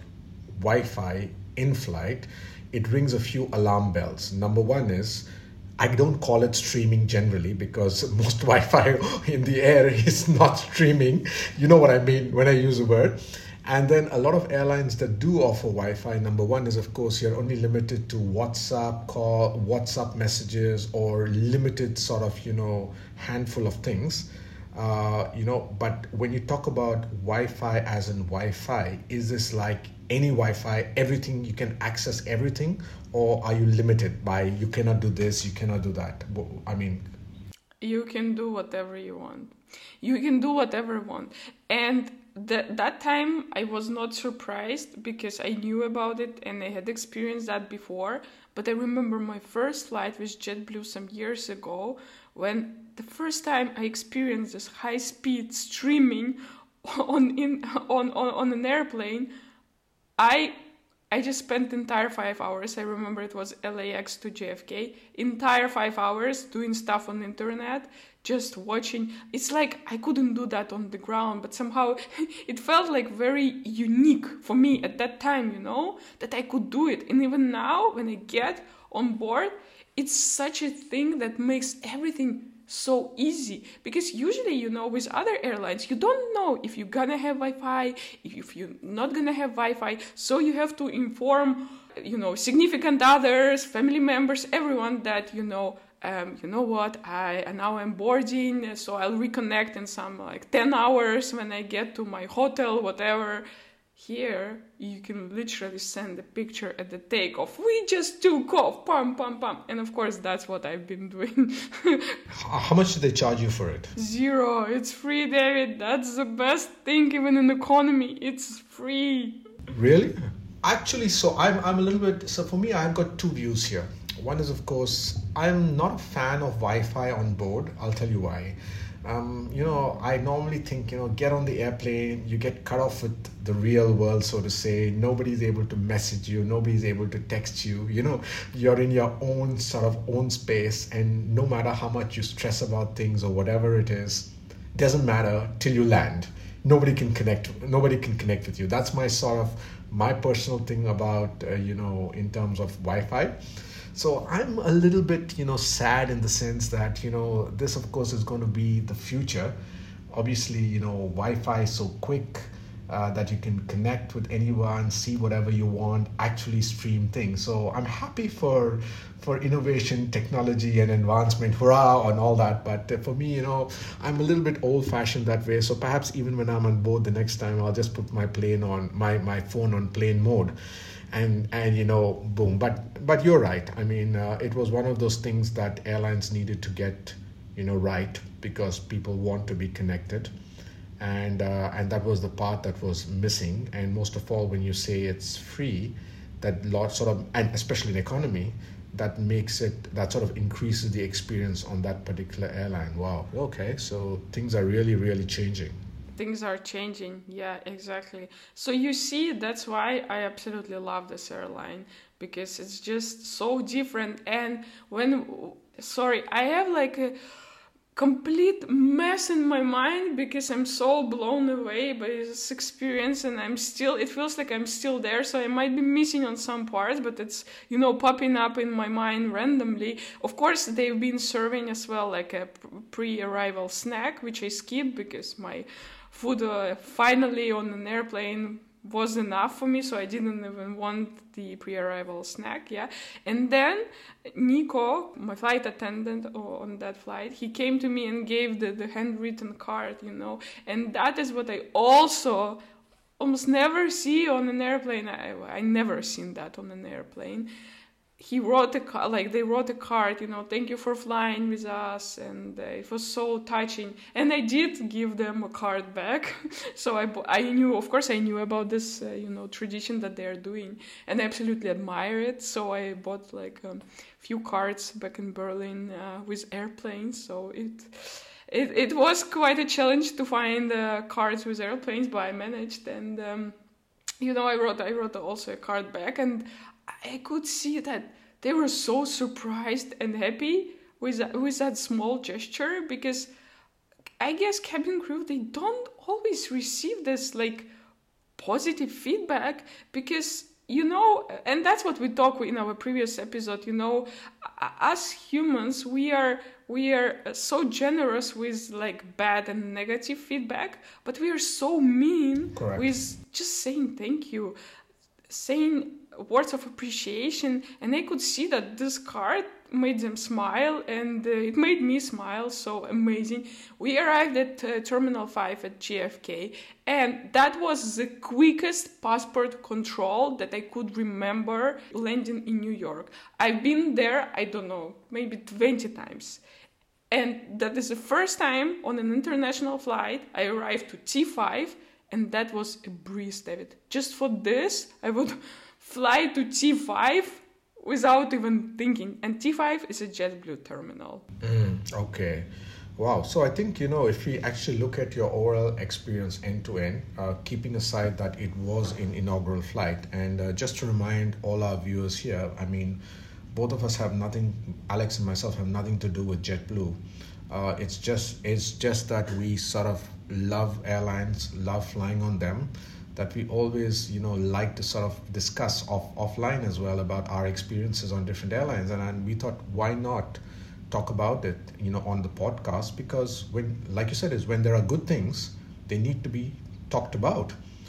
Wi-Fi in flight, it rings a few alarm bells. Number one is, I don't call it streaming generally, because most Wi-Fi in the air is not streaming. You know what I mean when I use the word. And then a lot of airlines that do offer Wi-Fi, number one is, of course, you're only limited to WhatsApp call, WhatsApp messages, or limited sort of, you know, handful of things. Uh, you know, but when you talk about Wi-Fi as in Wi-Fi, is this like any Wi-Fi, everything, you can access everything, or are you limited by you cannot do this, you cannot do that? I mean, you can do whatever you want. You can do whatever you want. And the, that time I was not surprised, because I knew about it and I had experienced that before. But I remember my first flight with JetBlue some years ago, when the first time I experienced this high-speed streaming on in on, on, on an airplane. I I just spent the entire five hours. I remember it was L A X to J F K. Entire five hours doing stuff on the internet, just watching. It's like I couldn't do that on the ground, but somehow it felt like very unique for me at that time, you know, that I could do it. And even now, when I get on board, it's such a thing that makes everything so easy, because usually, you know, with other airlines, you don't know if you're gonna have Wi-Fi, if you're not gonna have Wi-Fi, so you have to inform, you know, significant others, family members, everyone that, you know, um, you know what, I now I'm boarding, so I'll reconnect in some like ten hours when I get to my hotel, whatever. Here, you can literally send a picture at the takeoff. We just took off, pam, pam, pam. And of course, that's what I've been doing. how much do they charge you for it? Zero. It's free, David. That's the best thing, even in economy. It's free. Really? Actually, so I'm, I'm a little bit, so for me, I've got two views here. One is, of course, I'm not a fan of Wi-Fi on board. I'll tell you why. Um, you know, I normally think, you know, get on the airplane, you get cut off with the real world, so to say. Nobody's able to message you. Nobody's able to text you. You know, you're in your own sort of own space. And no matter how much you stress about things or whatever it is, doesn't matter till you land. Nobody can connect. Nobody can connect with you. That's my sort of, my personal thing about, uh, you know, in terms of Wi-Fi. So I'm a little bit, you know, sad in the sense that, you know, this, of course, is going to be the future. Obviously, you know, Wi-Fi is so quick uh, that you can connect with anyone, see whatever you want, actually stream things. So I'm happy for for innovation, technology, and advancement, hurrah, and all that. But uh, for me, you know, I'm a little bit old-fashioned that way. So perhaps even when I'm on board the next time, I'll just put my plane on my my phone on plane mode. And, and you know, boom. But but you're right. I mean, uh, it was one of those things that airlines needed to get, you know, right, because people want to be connected. And uh, and that was the part that was missing. And most of all, when you say it's free, that lot sort of, and especially in economy, that makes it, that sort of increases the experience on that particular airline. Wow. Okay. So things are really, really changing. Things are changing. Yeah, exactly. So you see, that's why I absolutely love this airline, because it's just so different. And when, sorry, I have like a, complete mess in my mind because I'm so blown away by this experience, and I'm still, it feels like I'm still there, so I might be missing on some parts, but it's, you know, popping up in my mind randomly. Of course, they've been serving as well like a pre-arrival snack, which I skipped because my food uh, finally on an airplane was enough for me, so I didn't even want the pre-arrival snack, yeah. And then Nico, my flight attendant on that flight, he came to me and gave the, the handwritten card, you know, and that is what I also almost never see on an airplane. I, I never seen that on an airplane. He wrote a card, like they wrote a card, you know, thank you for flying with us, and uh, it was so touching. And I did give them a card back, so I, I knew, of course, I knew about this, uh, you know, tradition that they are doing, and I absolutely admire it. So I bought like a um, few cards back in Berlin uh, with airplanes. So it, it it was quite a challenge to find uh, cards with airplanes, but I managed. And um, you know, I wrote I wrote also a card back, and I could see that they were so surprised and happy with that, with that small gesture, because I guess cabin crew, they don't always receive this like positive feedback, because, you know, and that's what we talked in our previous episode, you know, as humans, we are we are so generous with like bad and negative feedback, but we are so mean Correct. With just saying thank you, saying words of appreciation. And I could see that this card made them smile, and uh, it made me smile. So amazing. We arrived at uh, Terminal five at J F K, and that was the quickest passport control that I could remember landing in New York. I've been there, I don't know, maybe twenty times. And that is the first time on an international flight I arrived to T five, and that was a breeze, David. Just for this, I would fly to T five without even thinking. And T five is a JetBlue terminal. Mm, okay. Wow. So I think, you know, if we actually look at your overall experience end to end, uh, keeping aside that it was an inaugural flight, and uh, just to remind all our viewers here, I mean, both of us have nothing, Alex and myself have nothing to do with JetBlue. Uh, it's just it's just that we sort of love airlines, love flying on them, that we always, you know, like to sort of discuss off, offline as well about our experiences on different airlines. And, and we thought, why not talk about it, you know, on the podcast? Because when, like you said, is when there are good things, they need to be talked about.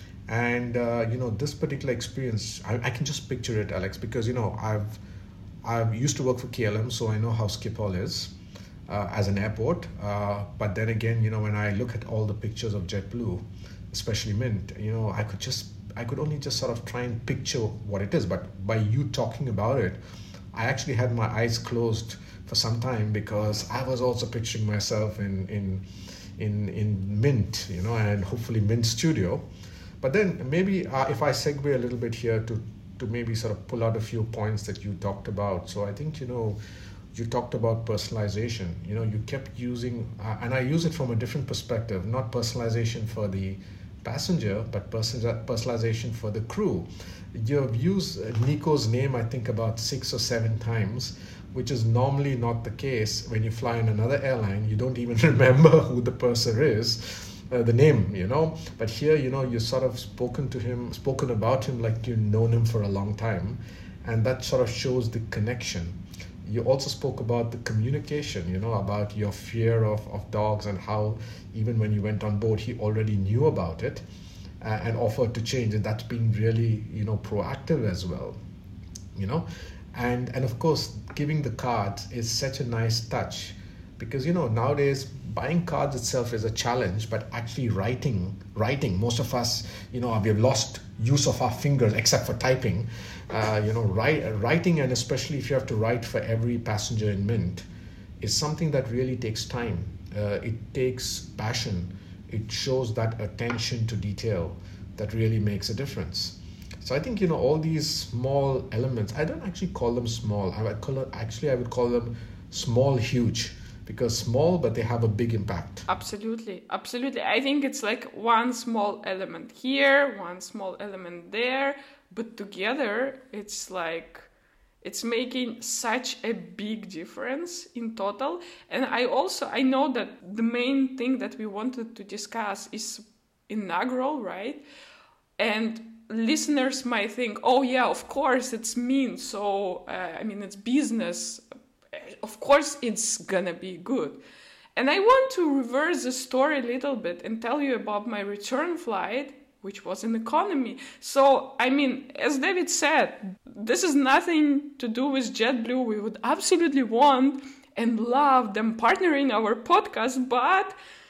And, uh, you know, this particular experience, I, I can just picture it, Alex, because, you know, I've, I've used to work for K L M, so I know how Schiphol is uh, as an airport. Uh, but then again, you know, when I look at all the pictures of JetBlue, especially Mint, you know, I could just, I could only just sort of try and picture what it is. But by you talking about it, I actually had my eyes closed for some time, because I was also picturing myself in in in in Mint, you know, and hopefully Mint Studio. But then maybe uh, if I segue a little bit here to to maybe sort of pull out a few points that you talked about. So I think, you know, you talked about personalization. You know, you kept using, uh, and I use it from a different perspective, not personalization for the passenger, but person- personalization for the crew. You've used Nico's name, I think, about six or seven times, which is normally not the case when you fly in another airline. You don't even remember who the purser is. Uh, the name, you know, but here, you know, you sort of spoken to him, spoken about him like you've known him for a long time, and that sort of shows the connection. You also spoke about the communication, you know, about your fear of, of dogs, and how even when you went on board, he already knew about it uh, and offered to change, and that's being really, you know, proactive as well, you know, and and of course, giving the cards is such a nice touch. Because, you know, nowadays buying cards itself is a challenge, but actually writing, writing, most of us, you know, we've lost use of our fingers except for typing. Uh, you know, write, writing, and especially if you have to write for every passenger in Mint, is something that really takes time. Uh, it takes passion. It shows that attention to detail that really makes a difference. So I think, you know, all these small elements, I don't actually call them small. I would call it, actually, I would call them small, huge. Because small, but they have a big impact. Absolutely, absolutely. I think it's like one small element here, one small element there, but together it's like It's making such a big difference in total. And I also, I know that the main thing that we wanted to discuss is inaugural, right? And listeners might think, oh yeah, of course it's mean. So, uh, I mean, it's business. Of course it's gonna be good. And I want to reverse the story a little bit and tell you about my return flight, which was an economy. So, I mean, as David said, this is nothing to do with JetBlue. We would absolutely want and love them partnering our podcast, but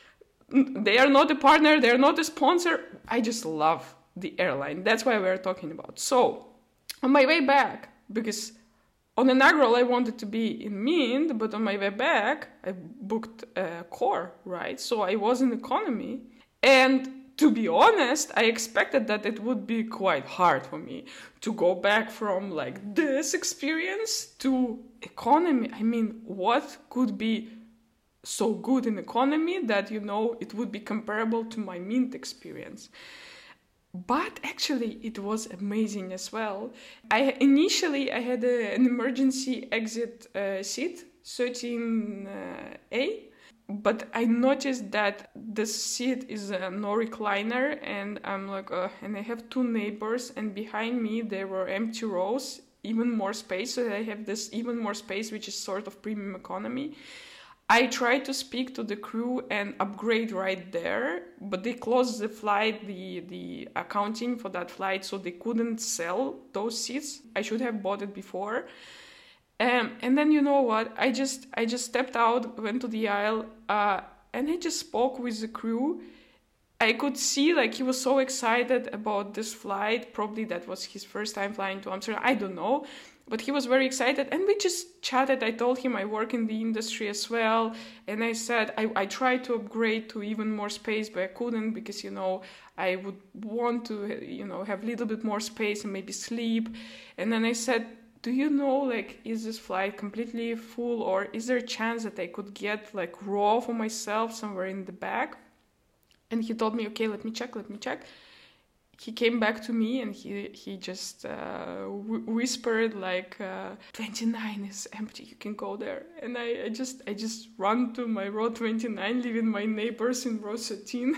they are not a partner, they are not a sponsor. I just love the airline. That's why we're talking about. So, on my way back, because on inaugural I wanted to be in Mint, but on my way back, I booked a core, right? So I was in economy. And to be honest, I expected that it would be quite hard for me to go back from like this experience to economy. I mean, what could be so good in economy that, you know, it would be comparable to my Mint experience? But actually, it was amazing as well. I initially I had a, an emergency exit uh, seat, thirteen A. But I noticed that the seat is a no recliner, and I'm like, uh, and I have two neighbors, and behind me there were empty rows, even more space. So I have this even more space, which is sort of premium economy. I tried to speak to the crew and upgrade right there, but they closed the flight, the the accounting for that flight, so they couldn't sell those seats. I should have bought it before. Um, and then you know what? I just I just stepped out, went to the aisle, uh, and I just spoke with the crew. I could see like he was so excited about this flight. Probably that was his first time flying to Amsterdam. I don't know, but he was very excited, and we just chatted. I told him I work in the industry as well, and I said I I tried to upgrade to even more space, but I couldn't because you know I would want to you know have a little bit more space and maybe sleep. And then I said, do you know, like, is this flight completely full, or is there a chance that I could get, like, row for myself somewhere in the back? And he told me, okay, let me check, let me check. He came back to me, and he he just uh, w- whispered, like, uh, twenty-nine is empty, you can go there. And I, I just I just run to my row twenty-nine, leaving my neighbors in row thirteen.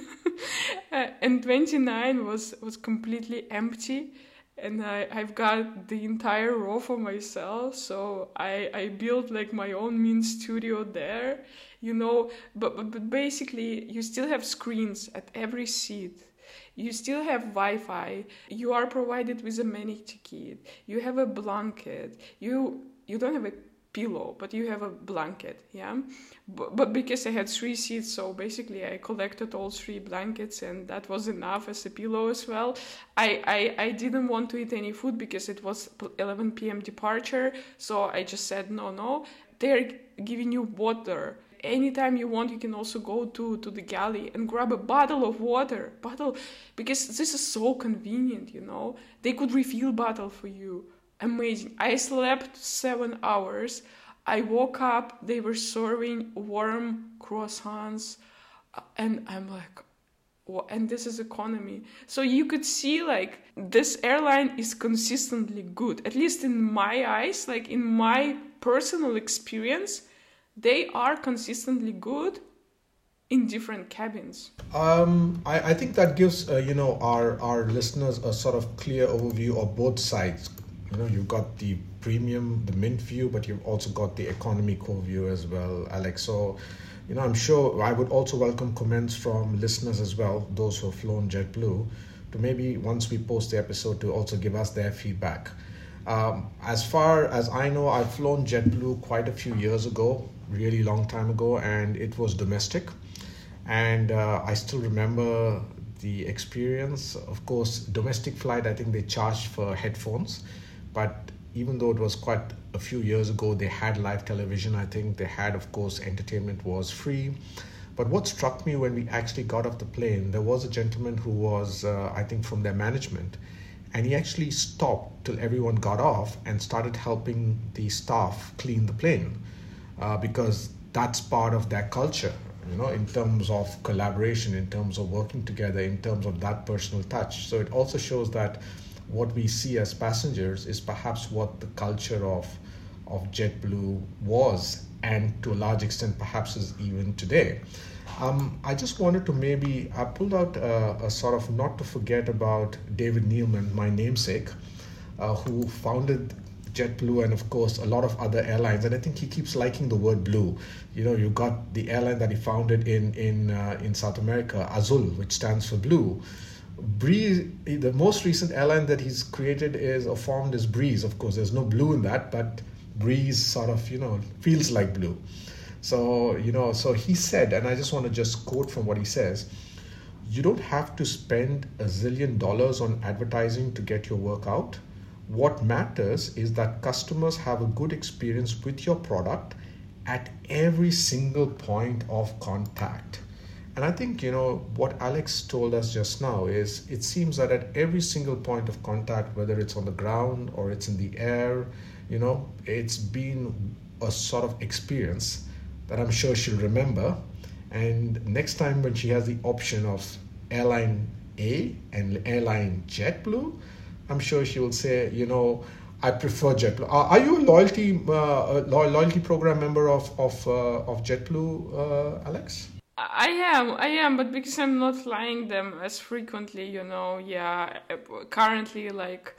uh, and twenty-nine was, was completely empty. And I, I've got the entire row for myself, so I, I built like my own Mint studio there, you know, but, but but basically you still have screens at every seat, you still have Wi-Fi, you are provided with a amenity kit, you have a blanket, you you don't have a pillow, but you have a blanket, yeah? But, but because I had three seats, so basically I collected all three blankets, and that was enough as a pillow as well. I, I, I didn't want to eat any food because it was eleven p.m. departure, so I just said, no, no. They're giving you water. Anytime you want, you can also go to, to the galley and grab a bottle of water. Bottle, because this is so convenient, you know? They could refill bottle for you. Amazing. I slept seven hours. I woke up, they were serving warm croissants, and I'm like, oh, and this is economy. So you could see like this airline is consistently good, at least in my eyes, like in my personal experience, they are consistently good in different cabins. Um, I, I think that gives, uh, you know, our, our listeners a sort of clear overview of both sides. You know, you've got the premium, the Mint view, but you've also got the economy core view as well, Alex. So, you know, I'm sure I would also welcome comments from listeners as well, those who have flown JetBlue, to maybe once we post the episode to also give us their feedback. Um, as far as I know, I've flown JetBlue quite a few years ago, really long time ago, and it was domestic. And uh, I still remember the experience. Of course, domestic flight, I think they charged for headphones. But even though it was quite a few years ago, they had live television. I think they had, of course, entertainment was free. But what struck me when we actually got off the plane, there was a gentleman who was, uh, I think, from their management. And he actually stopped till everyone got off and started helping the staff clean the plane. Uh, because that's part of their culture, you know, in terms of collaboration, in terms of working together, in terms of that personal touch. So it also shows that what we see as passengers is perhaps what the culture of of JetBlue was, and to a large extent perhaps is even today. Um, I just wanted to maybe, I pulled out a, a sort of not to forget about David Neeleman, my namesake, uh, who founded JetBlue and of course a lot of other airlines. And I think he keeps liking the word blue. You know, you got the airline that he founded in in uh, in South America, Azul, which stands for blue. Breeze, the most recent airline that he's created is or formed is Breeze. Of course, there's no blue in that, but Breeze sort of, you know, feels like blue. So, you know, so he said, and I just want to just quote from what he says, you don't have to spend a zillion dollars on advertising to get your work out. What matters is that customers have a good experience with your product at every single point of contact. And I think, you know, what Alex told us just now is it seems that at every single point of contact, whether it's on the ground or it's in the air, you know, it's been a sort of experience that I'm sure she'll remember. And next time when she has the option of airline A and airline JetBlue, I'm sure she will say, you know, I prefer JetBlue. Are, are you a loyalty uh, a loyalty program member of of uh, of JetBlue, uh, Alex? I am, I am, but because I'm not flying them as frequently, you know, yeah, currently, like,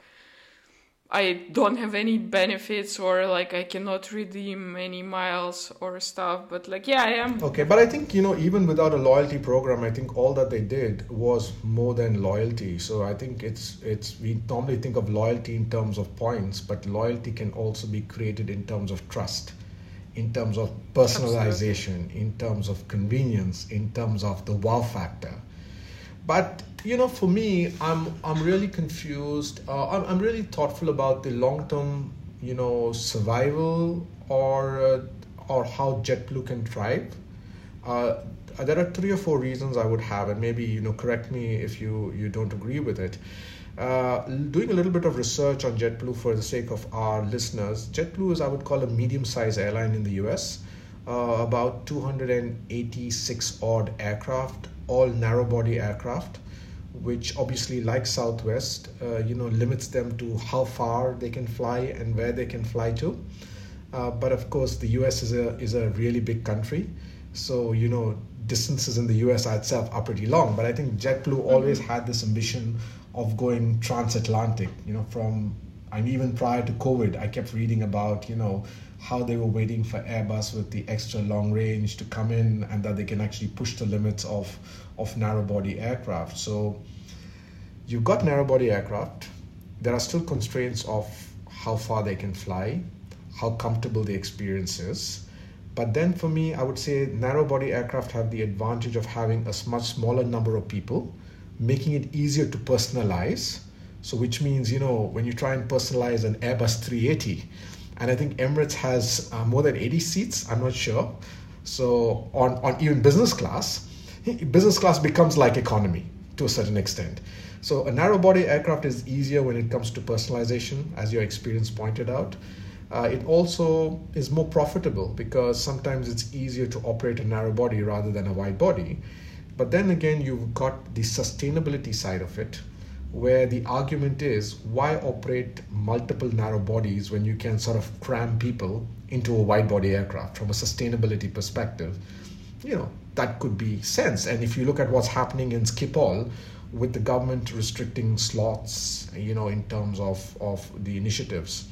I don't have any benefits or, like, I cannot redeem any miles or stuff, but, like, yeah, I am. Okay, but I think, you know, even without a loyalty program, I think all that they did was more than loyalty. So I think it's, it's we normally think of loyalty in terms of points, but loyalty can also be created in terms of trust, in terms of personalization, Absolutely. In terms of convenience, in terms of the wow factor. But, you know, for me, I'm I'm really confused. Uh, I'm, I'm really thoughtful about the long-term, you know, survival or uh, or how JetBlue can thrive. Uh, there are three or four reasons I would have, and maybe, you know, correct me if you, you don't agree with it. Uh, doing a little bit of research on JetBlue for the sake of our listeners, JetBlue is, I would call, a medium-sized airline in the U S, uh, about two hundred eighty-six odd aircraft, all narrow-body aircraft, which obviously, like Southwest, uh, you know, limits them to how far they can fly and where they can fly to. Uh, but of course, the U S is a is a really big country, so, you know, distances in the U S itself are pretty long. But I think JetBlue mm-hmm. always had this ambition of going transatlantic, you know, from, and even prior to COVID, I kept reading about, you know, how they were waiting for Airbus with the extra long range to come in and that they can actually push the limits of, of narrow body aircraft. So you've got narrow body aircraft. There are still constraints of how far they can fly, how comfortable the experience is. But then for me, I would say narrow body aircraft have the advantage of having a much smaller number of people, making it easier to personalize. So which means, you know, when you try and personalize an Airbus three eighty, and I think Emirates has uh, more than eighty seats, I'm not sure. So on, on even business class, business class becomes like economy to a certain extent. So a narrow body aircraft is easier when it comes to personalization, as your experience pointed out. Uh, it also is more profitable because sometimes it's easier to operate a narrow body rather than a wide body. But then again, you've got the sustainability side of it, where the argument is, why operate multiple narrow bodies when you can sort of cram people into a wide body aircraft? From a sustainability perspective, you know, that could be sense. And if you look at what's happening in Schiphol with the government restricting slots, you know, in terms of, of the initiatives.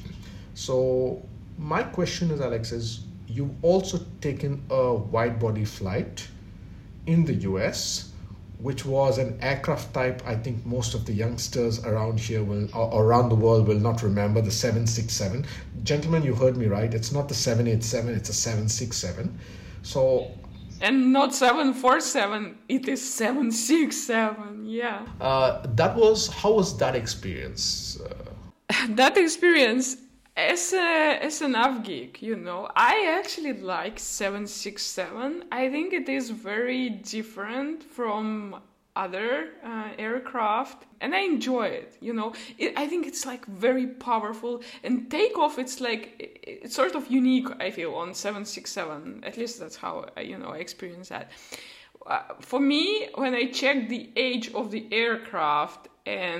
So my question is, Alex, is you've also taken a wide body flight in the U S, which was an aircraft type I think most of the youngsters around here will, or around the world will not remember, the seven sixty-seven. Gentlemen, you heard me right. It's not the seven eighty-seven, it's a seven sixty-seven. So, and not seven forty-seven, it is seven sixty-seven, yeah. Uh, that was, how was that experience? Uh, that experience, As a as an av geek, you know, I actually like seven sixty-seven. I think it is very different from other uh, aircraft, and I enjoy it. You know, it, I think it's like very powerful, and takeoff. It's like it, it's sort of unique. I feel on seven sixty-seven. At least that's how you know I experience that. Uh, for me, when I check the age of the aircraft and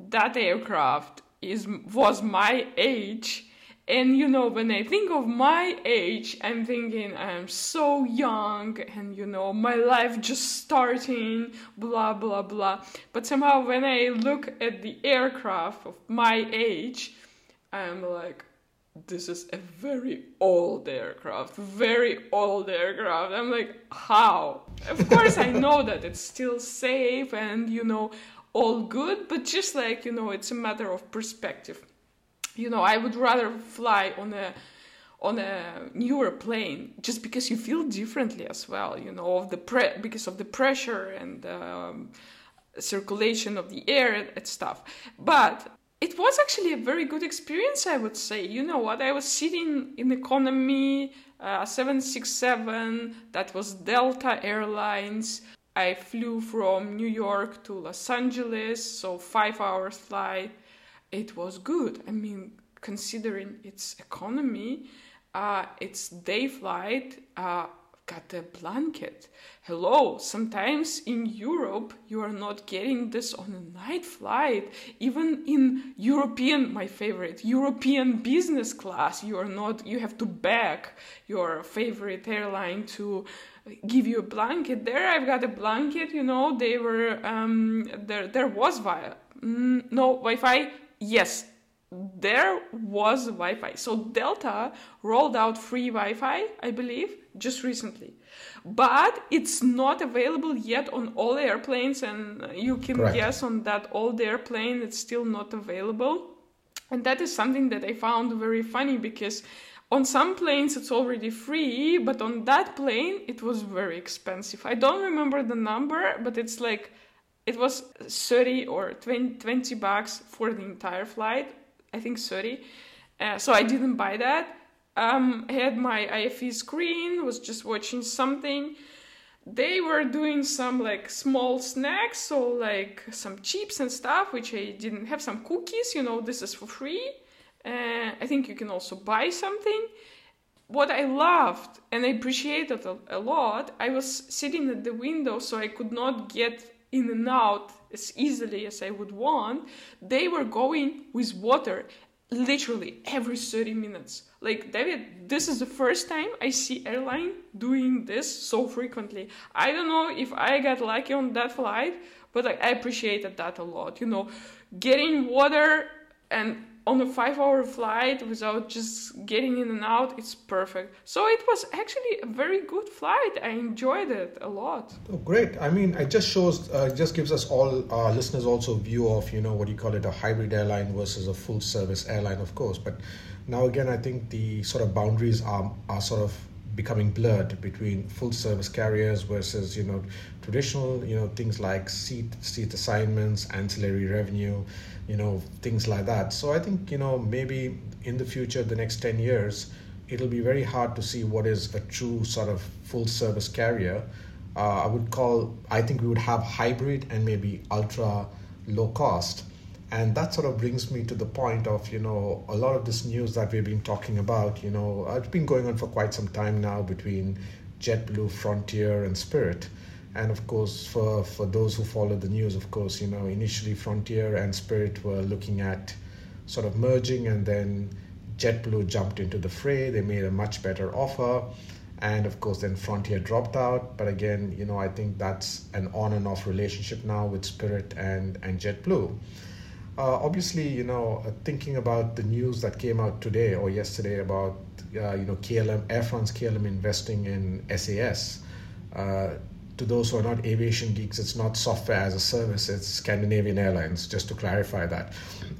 that aircraft is was my age. And, you know, when I think of my age, I'm thinking I'm so young and, you know, my life just starting, blah, blah, blah. But somehow when I look at the aircraft of my age, I'm like, this is a very old aircraft, very old aircraft. I'm like, how? Of course, I know that it's still safe and, you know, all good, but just like, you know, it's a matter of perspective. You know, I would rather fly on a on a newer plane just because you feel differently as well, you know, of the pre- because of the pressure and um, circulation of the air and stuff. But it was actually a very good experience, I would say. You know what? I was sitting in economy, uh, seven sixty-seven, that was Delta Airlines. I flew from New York to Los Angeles, so five hours flight. It was good. I mean, considering its economy, uh, it's day flight, uh, got a blanket. Hello, sometimes in Europe, you are not getting this on a night flight. Even in European, my favorite, European business class, you are not, you have to beg your favorite airline to give you a blanket. There, I've got a blanket, you know, they were, um, there, there was Wi-Fi. Mm, no, Wi-Fi. Yes, there was Wi-Fi. So Delta rolled out free Wi-Fi, I believe, just recently. But it's not available yet on all airplanes, and you can Correct. guess on that old airplane it's still not available. And that is something that I found very funny, because on some planes it's already free, but on that plane it was very expensive. I don't remember the number, but it's like it was thirty or twenty bucks for the entire flight. I think thirty. Uh, so I didn't buy that. Um, I had my I F E screen, was just watching something. They were doing some like small snacks, so like some chips and stuff, which I didn't have, some cookies, you know, this is for free. Uh, I think you can also buy something. What I loved and I appreciated a, a lot, I was sitting at the window, so I could not get in and out as easily as I would want. They were going with water literally every thirty minutes. Like, David, this is the first time I see airline doing this so frequently. I don't know if I got lucky on that flight, but like, I appreciated that a lot. You know, getting water and on a five-hour flight without just getting in and out, it's perfect. So it was actually a very good flight. I enjoyed it a lot. Oh, great. I mean, it just shows, uh, it just gives us all our listeners also a view of, you know, what you call it, a hybrid airline versus a full-service airline, of course. But now again, I think the sort of boundaries are are sort of becoming blurred between full-service carriers versus, you know, traditional, you know, things like seat seat assignments, ancillary revenue, you know, things like that. So I think, you know, maybe in the future, the next ten years, it'll be very hard to see what is a true sort of full service carrier. Uh, I would call, I think we would have hybrid and maybe ultra low cost. And that sort of brings me to the point of, you know, a lot of this news that we've been talking about, you know, it's been going on for quite some time now between JetBlue, Frontier, and Spirit. And of course, for, for those who follow the news, of course, you know, initially Frontier and Spirit were looking at sort of merging, and then JetBlue jumped into the fray. They made a much better offer. And of course, then Frontier dropped out. But again, you know, I think that's an on and off relationship now with Spirit and, and JetBlue. Uh, obviously, you know, uh, thinking about the news that came out today or yesterday about, uh, you know, K L M, Air France K L M investing in S A S. Uh, to those who are not aviation geeks, it's not software as a service, it's Scandinavian Airlines, just to clarify that.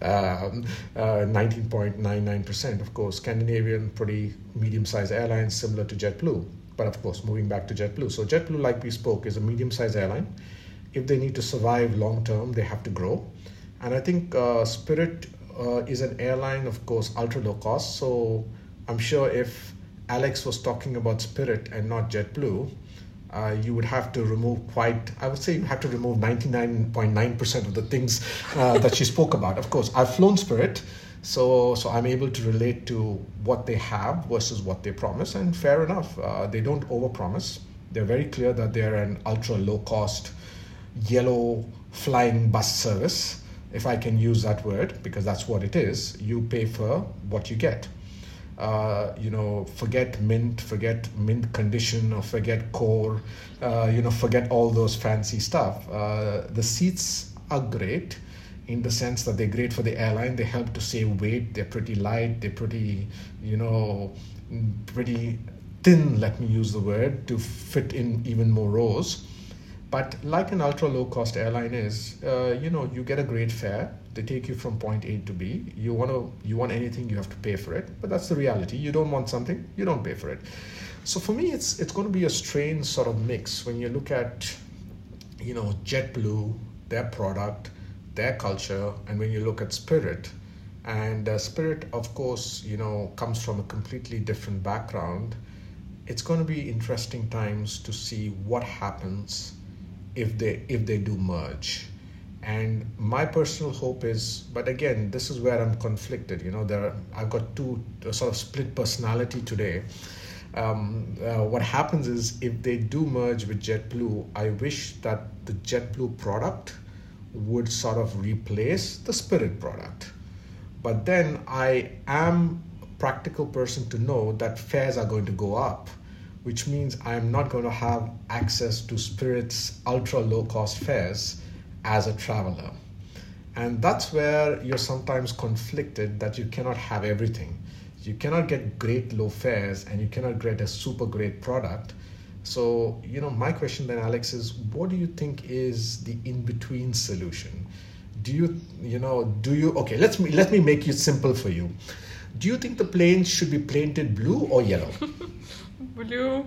Um, uh, nineteen point nine nine percent, of course, Scandinavian, pretty medium-sized airlines similar to JetBlue. But of course, moving back to JetBlue. So JetBlue, like we spoke, is a medium-sized airline. If they need to survive long-term, they have to grow. And I think uh, Spirit uh, is an airline, of course, ultra low cost. So I'm sure if Alex was talking about Spirit and not JetBlue, uh, you would have to remove quite, I would say you have to remove ninety-nine point nine percent of the things uh, that she spoke about. Of course, I've flown Spirit, so so I'm able to relate to what they have versus what they promise. And fair enough, uh, they don't overpromise. They're very clear that they're an ultra low cost, yellow flying bus service. if I can use that word, because that's what it is. You pay for what you get. Uh, you know, forget mint, forget mint condition, or forget core, uh, you know, forget all those fancy stuff. Uh, the seats are great in the sense that they're great for the airline. They help to save weight. They're pretty light. They're pretty, you know, pretty thin, let me use the word, to fit in even more rows. But like an ultra low cost airline is, uh, you know, you get a great fare. They take you from point A to B. You want to, you want anything, you have to pay for it. But that's the reality. You don't want something, you don't pay for it. So for me, it's it's going to be a strange sort of mix when you look at, you know, JetBlue, their product, their culture, and when you look at Spirit. And uh, Spirit, of course, you know, comes from a completely different background. It's going to be interesting times to see what happens if they if they do merge. And my personal hope is, but again, this is where I'm conflicted. You know, there are, I've got two uh, sort of split personality today. Um, uh, what happens is if they do merge with JetBlue, I wish that the JetBlue product would sort of replace the Spirit product. But then I am a practical person to know that fares are going to go up, which means I'm not going to have access to Spirit's ultra low cost fares as a traveler. And that's where you're sometimes conflicted that you cannot have everything. You cannot get great low fares and you cannot get a super great product. So, you know, my question then, Alex, is what do you think is the in-between solution? Do you, you know, do you, okay, let's me, let me make it simple for you. Do you think the planes should be painted blue or yellow? Blue.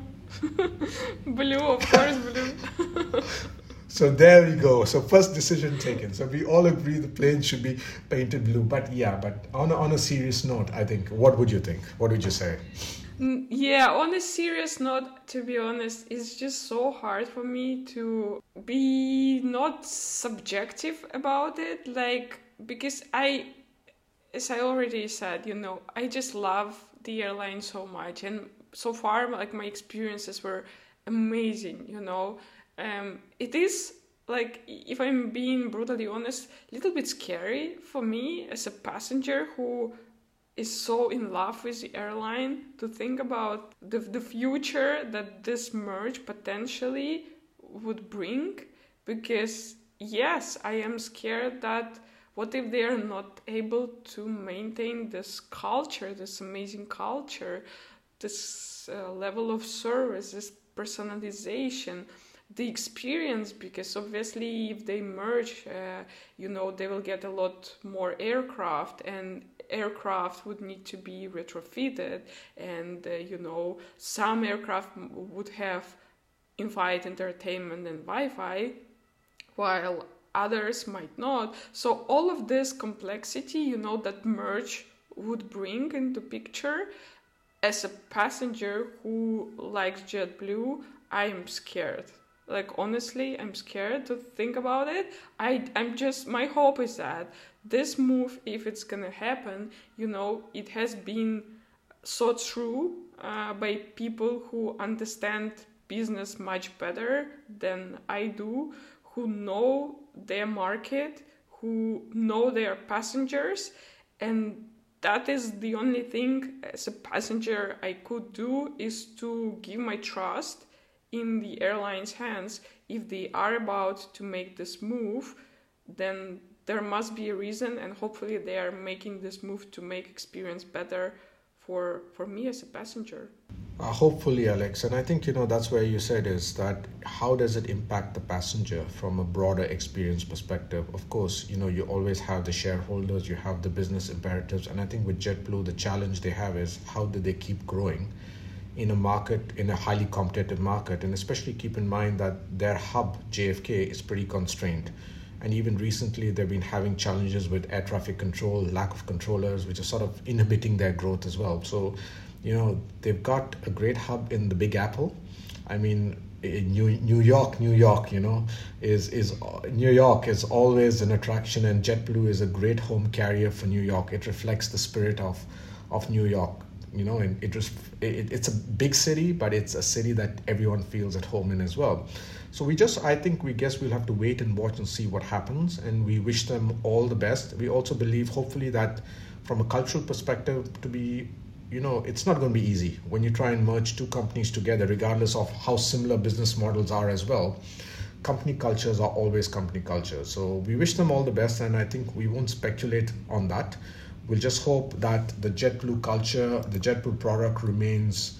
Blue, of course, blue. So there we go. So first decision taken. So we all agree the plane should be painted blue. But yeah, but on a, on a serious note, I think, what would you think? What would you say? Yeah, on a serious note, to be honest, it's just so hard for me to be not subjective about it. Like, because I, as I already said, you know, I just love the airline so much. And so far, like, my experiences were amazing, you know. Um, it is, like, if I'm being brutally honest, a little bit scary for me as a passenger who is so in love with the airline to think about the, the future that this merge potentially would bring. Because, yes, I am scared that what if they are not able to maintain this culture, this amazing culture, this uh, level of service, this personalization, the experience, because obviously if they merge, uh, you know, they will get a lot more aircraft, and aircraft would need to be retrofitted, and uh, you know, some aircraft would have in-flight entertainment and Wi-Fi, while others might not. So all of this complexity, you know, that merge would bring into picture, as a passenger who likes JetBlue, I am scared. Like, honestly, I'm scared to think about it. I, I'm just, my hope is that this move, if it's gonna happen, you know, it has been thought through uh, by people who understand business much better than I do, who know their market, who know their passengers, and that is the only thing as a passenger I could do, is to give my trust in the airline's hands. If they are about to make this move, then there must be a reason, and hopefully they are making this move to make experience better for for me as a passenger. Uh, hopefully, Alex. And I think, you know, that's where you said is that how does it impact the passenger from a broader experience perspective? Of course, you know, you always have the shareholders, you have the business imperatives. And I think with JetBlue, the challenge they have is how do they keep growing in a market, in a highly competitive market, and especially keep in mind that their hub, J F K, is pretty constrained. And even recently, they've been having challenges with air traffic control, lack of controllers, which is sort of inhibiting their growth as well. So, you know, they've got a great hub in the Big Apple. I mean, in New, New York, New York, you know, is, is New York is always an attraction, and JetBlue is a great home carrier for New York. It reflects the spirit of, of New York. you know, and it was it, it's a big city, but it's a city that everyone feels at home in as well. So we just, I think we guess we'll have to wait and watch and see what happens, and we wish them all the best. We also believe, hopefully, that from a cultural perspective, to be, you know, it's not going to be easy when you try and merge two companies together, regardless of how similar business models are as well. Company cultures are always company cultures. So we wish them all the best, and I think we won't speculate on that. We'll just hope that the JetBlue culture, the JetBlue product remains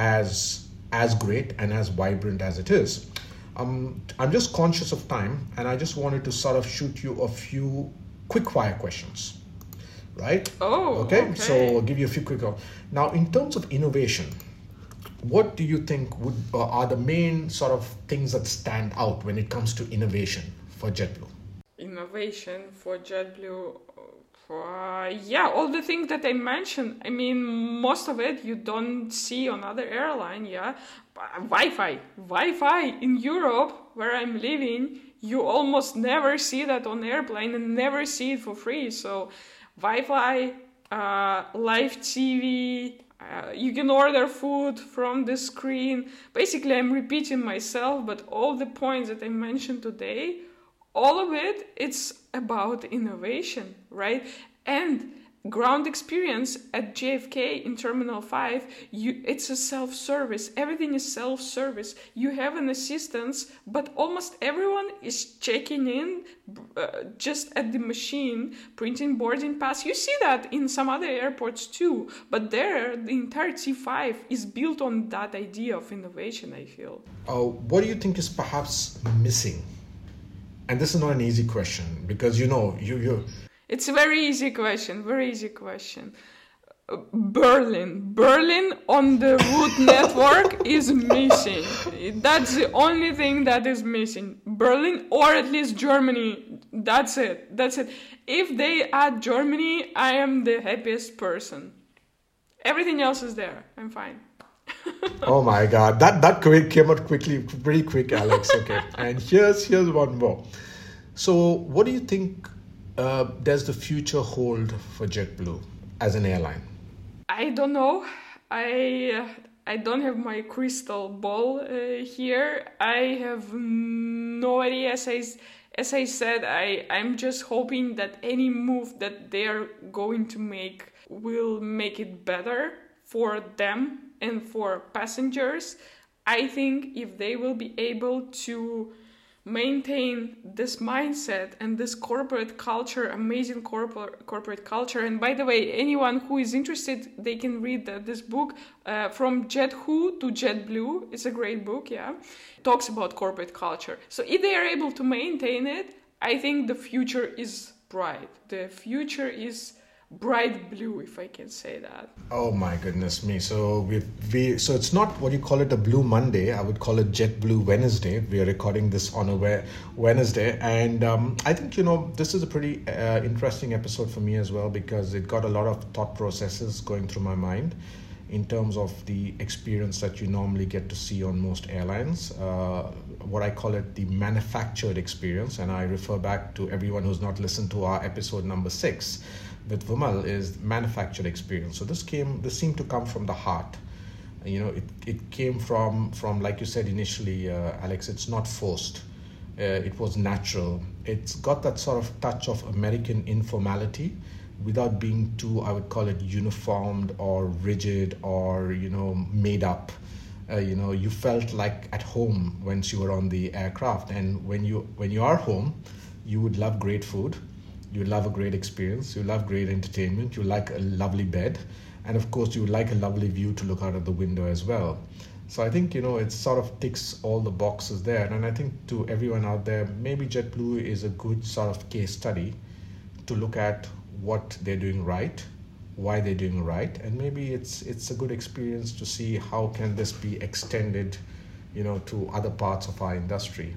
as as great and as vibrant as it is. Um, I'm just conscious of time, and I just wanted to sort of shoot you a few quick fire questions, right? Oh, okay. okay. So I'll give you a few quick. Now, in terms of innovation, what do you think would uh, are the main sort of things that stand out when it comes to innovation for JetBlue? Innovation for JetBlue. Uh, yeah, all the things that I mentioned. I mean, most of it you don't see on other airline. Yeah, Wi-Fi, Wi-Fi in Europe, where I'm living, you almost never see that on airplane and never see it for free. So, Wi-Fi, uh, live T V. Uh, you can order food from the screen. Basically, I'm repeating myself, but all the points that I mentioned today, all of it, it's about innovation, right? And ground experience at J F K in Terminal five, you, it's a self-service. Everything is self-service. You have an assistance, but almost everyone is checking in uh, just at the machine, printing boarding pass. You see that in some other airports too, but there, the entire T five is built on that idea of innovation, I feel. Uh, what do you think is perhaps missing? And this is not an easy question, because, you know, you you. It's a very easy question, very easy question. Uh, Berlin. Berlin on the route network is missing. That's the only thing that is missing. Berlin, or at least Germany. That's it. That's it. If they add Germany, I am the happiest person. Everything else is there. I'm fine. Oh my God, that that quick came out quickly, pretty quick, Alex. Okay, and here's here's one more. So, what do you think uh, does the future hold for JetBlue as an airline? I don't know. I uh, I don't have my crystal ball uh, here. I have no idea. As I as I said, I I'm just hoping that any move that they are going to make will make it better for them and for passengers. I think if they will be able to maintain this mindset and this corporate culture, amazing corporate corporate culture. And by the way, anyone who is interested, they can read uh, this book, uh, From JetWho to JetBlue. It's a great book, yeah. It talks about corporate culture. So if they are able to maintain it, I think the future is bright. The future is bright blue, if I can say that. Oh my goodness me! So we we so it's not what you call it a Blue Monday. I would call it JetBlue Wednesday. We are recording this on a Wednesday, and um, I think you know this is a pretty uh, interesting episode for me as well, because it got a lot of thought processes going through my mind in terms of the experience that you normally get to see on most airlines. Uh, what I call it the manufactured experience, and I refer back to everyone who's not listened to our episode number six with Vimal, is manufactured experience. So this came, this seemed to come from the heart. You know, it, it came from, from, like you said initially, uh, Alex, it's not forced. Uh, it was natural. It's got that sort of touch of American informality without being too, I would call it uniformed or rigid or, you know, made up. Uh, you know, you felt like at home once you were on the aircraft. And when you, when you are home, you would love great food. You love a great experience, you love great entertainment, you like a lovely bed, and of course you like a lovely view to look out of the window as well. So I think, you know, it sort of ticks all the boxes there. And I think to everyone out there, maybe JetBlue is a good sort of case study to look at what they're doing right, why they're doing right, and maybe it's it's a good experience to see how can this be extended, you know, to other parts of our industry.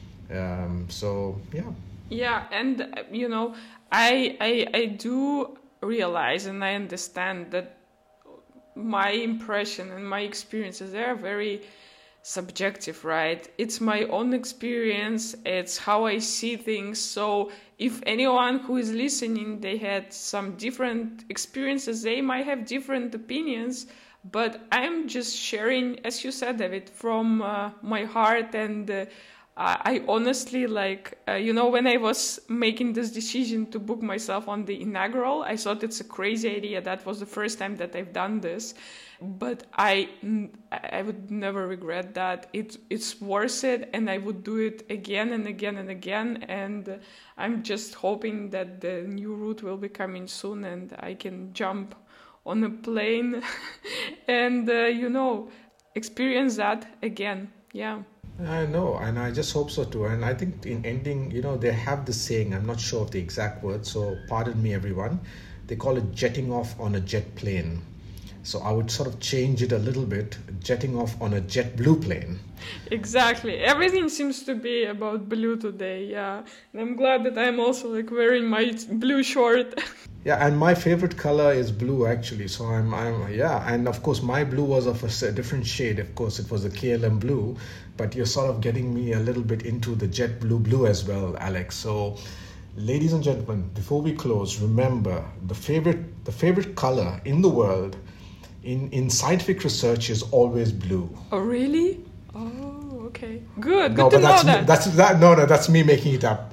Um, so, yeah. Yeah, and uh, you know, I, I I do realize and I understand that my impression and my experiences, they are very subjective, right? It's my own experience. It's how I see things. So if anyone who is listening, they had some different experiences, they might have different opinions, but I'm just sharing, as you said, David, from uh, my heart. And uh, I honestly, like, uh, you know, when I was making this decision to book myself on the inaugural, I thought it's a crazy idea. That was the first time that I've done this. But I I would never regret that. It, it's worth it, and I would do it again and again and again. And uh, I'm just hoping that the new route will be coming soon and I can jump on a plane and, uh, you know, experience that again. Yeah. I know, and I just hope so too. And I think in ending, you know, they have this saying, I'm not sure of the exact word, so pardon me, everyone. They call it jetting off on a jet plane. So I would sort of change it a little bit, jetting off on a jet blue plane. Exactly. Everything seems to be about blue today, yeah. And I'm glad that I'm also like wearing my blue short. Yeah, and my favorite color is blue actually. So I'm, I'm yeah, and of course my blue was of a different shade. Of course, it was a K L M blue, but you're sort of getting me a little bit into the jet blue blue as well, Alex. So, ladies and gentlemen, before we close, remember the favorite the favorite color in the world in in scientific research is always blue. Oh, really? Oh, okay. Good. No, Good but to that's know that. Me, that's that. No, no, that's me making it up.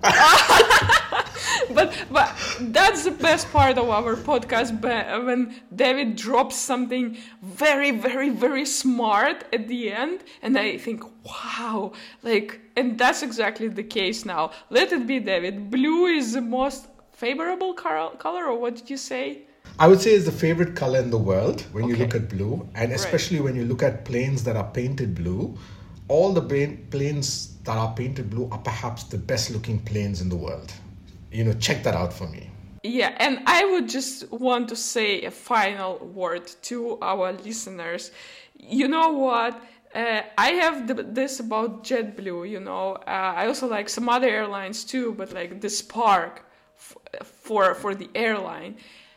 But but that's the best part of our podcast, but when David drops something very, very, very smart at the end, and I think, wow, like, and that's exactly the case now. Let it be, David. Blue is the most favorable car- color, or what did you say? I would say it's the favorite color in the world when you Okay. look at blue, and especially Right. when you look at planes that are painted blue. All the ba- planes that are painted blue are perhaps the best looking planes in the world. You know, check that out for me. Yeah, and I would just want to say a final word to our listeners. You know what? Uh, I have the, this about JetBlue, you know. Uh, I also like some other airlines too, but like the spark f- for for the airline.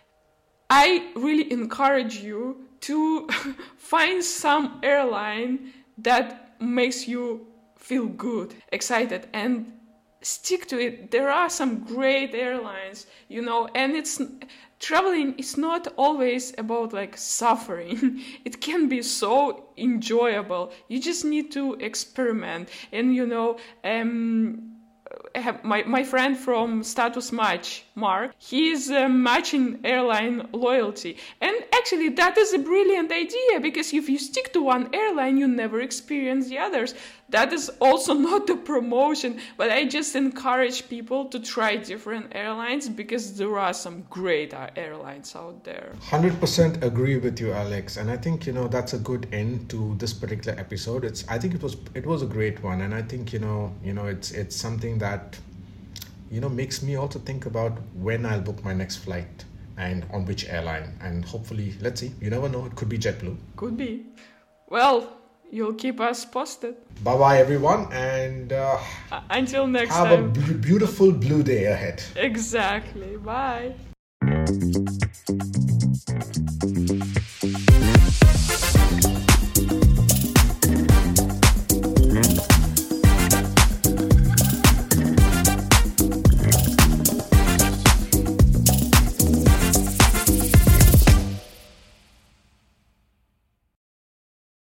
I really encourage you to find some airline that makes you feel good, excited, and stick to it. There are some great airlines, you know, and it's traveling is not always about like suffering. It can be so enjoyable. You just need to experiment. And you know, um I have my, my friend from Status Match, Mark, he is uh, matching airline loyalty. And actually that is a brilliant idea, because if you stick to one airline, you never experience the others. That is also not a promotion, but I just encourage people to try different airlines, because there are some great uh, airlines out there. one hundred percent agree with you, Alex, and I think, you know, that's a good end to this particular episode. It's I think it was it was a great one, and I think, you know, you know it's it's something that, you know, makes me also think about when I'll book my next flight and on which airline, and hopefully, let's see, you never know, it could be JetBlue. Could be. Well, you'll keep us posted. Bye bye everyone, and uh, Uh, until next have time. a b- beautiful blue day ahead. Exactly. Bye.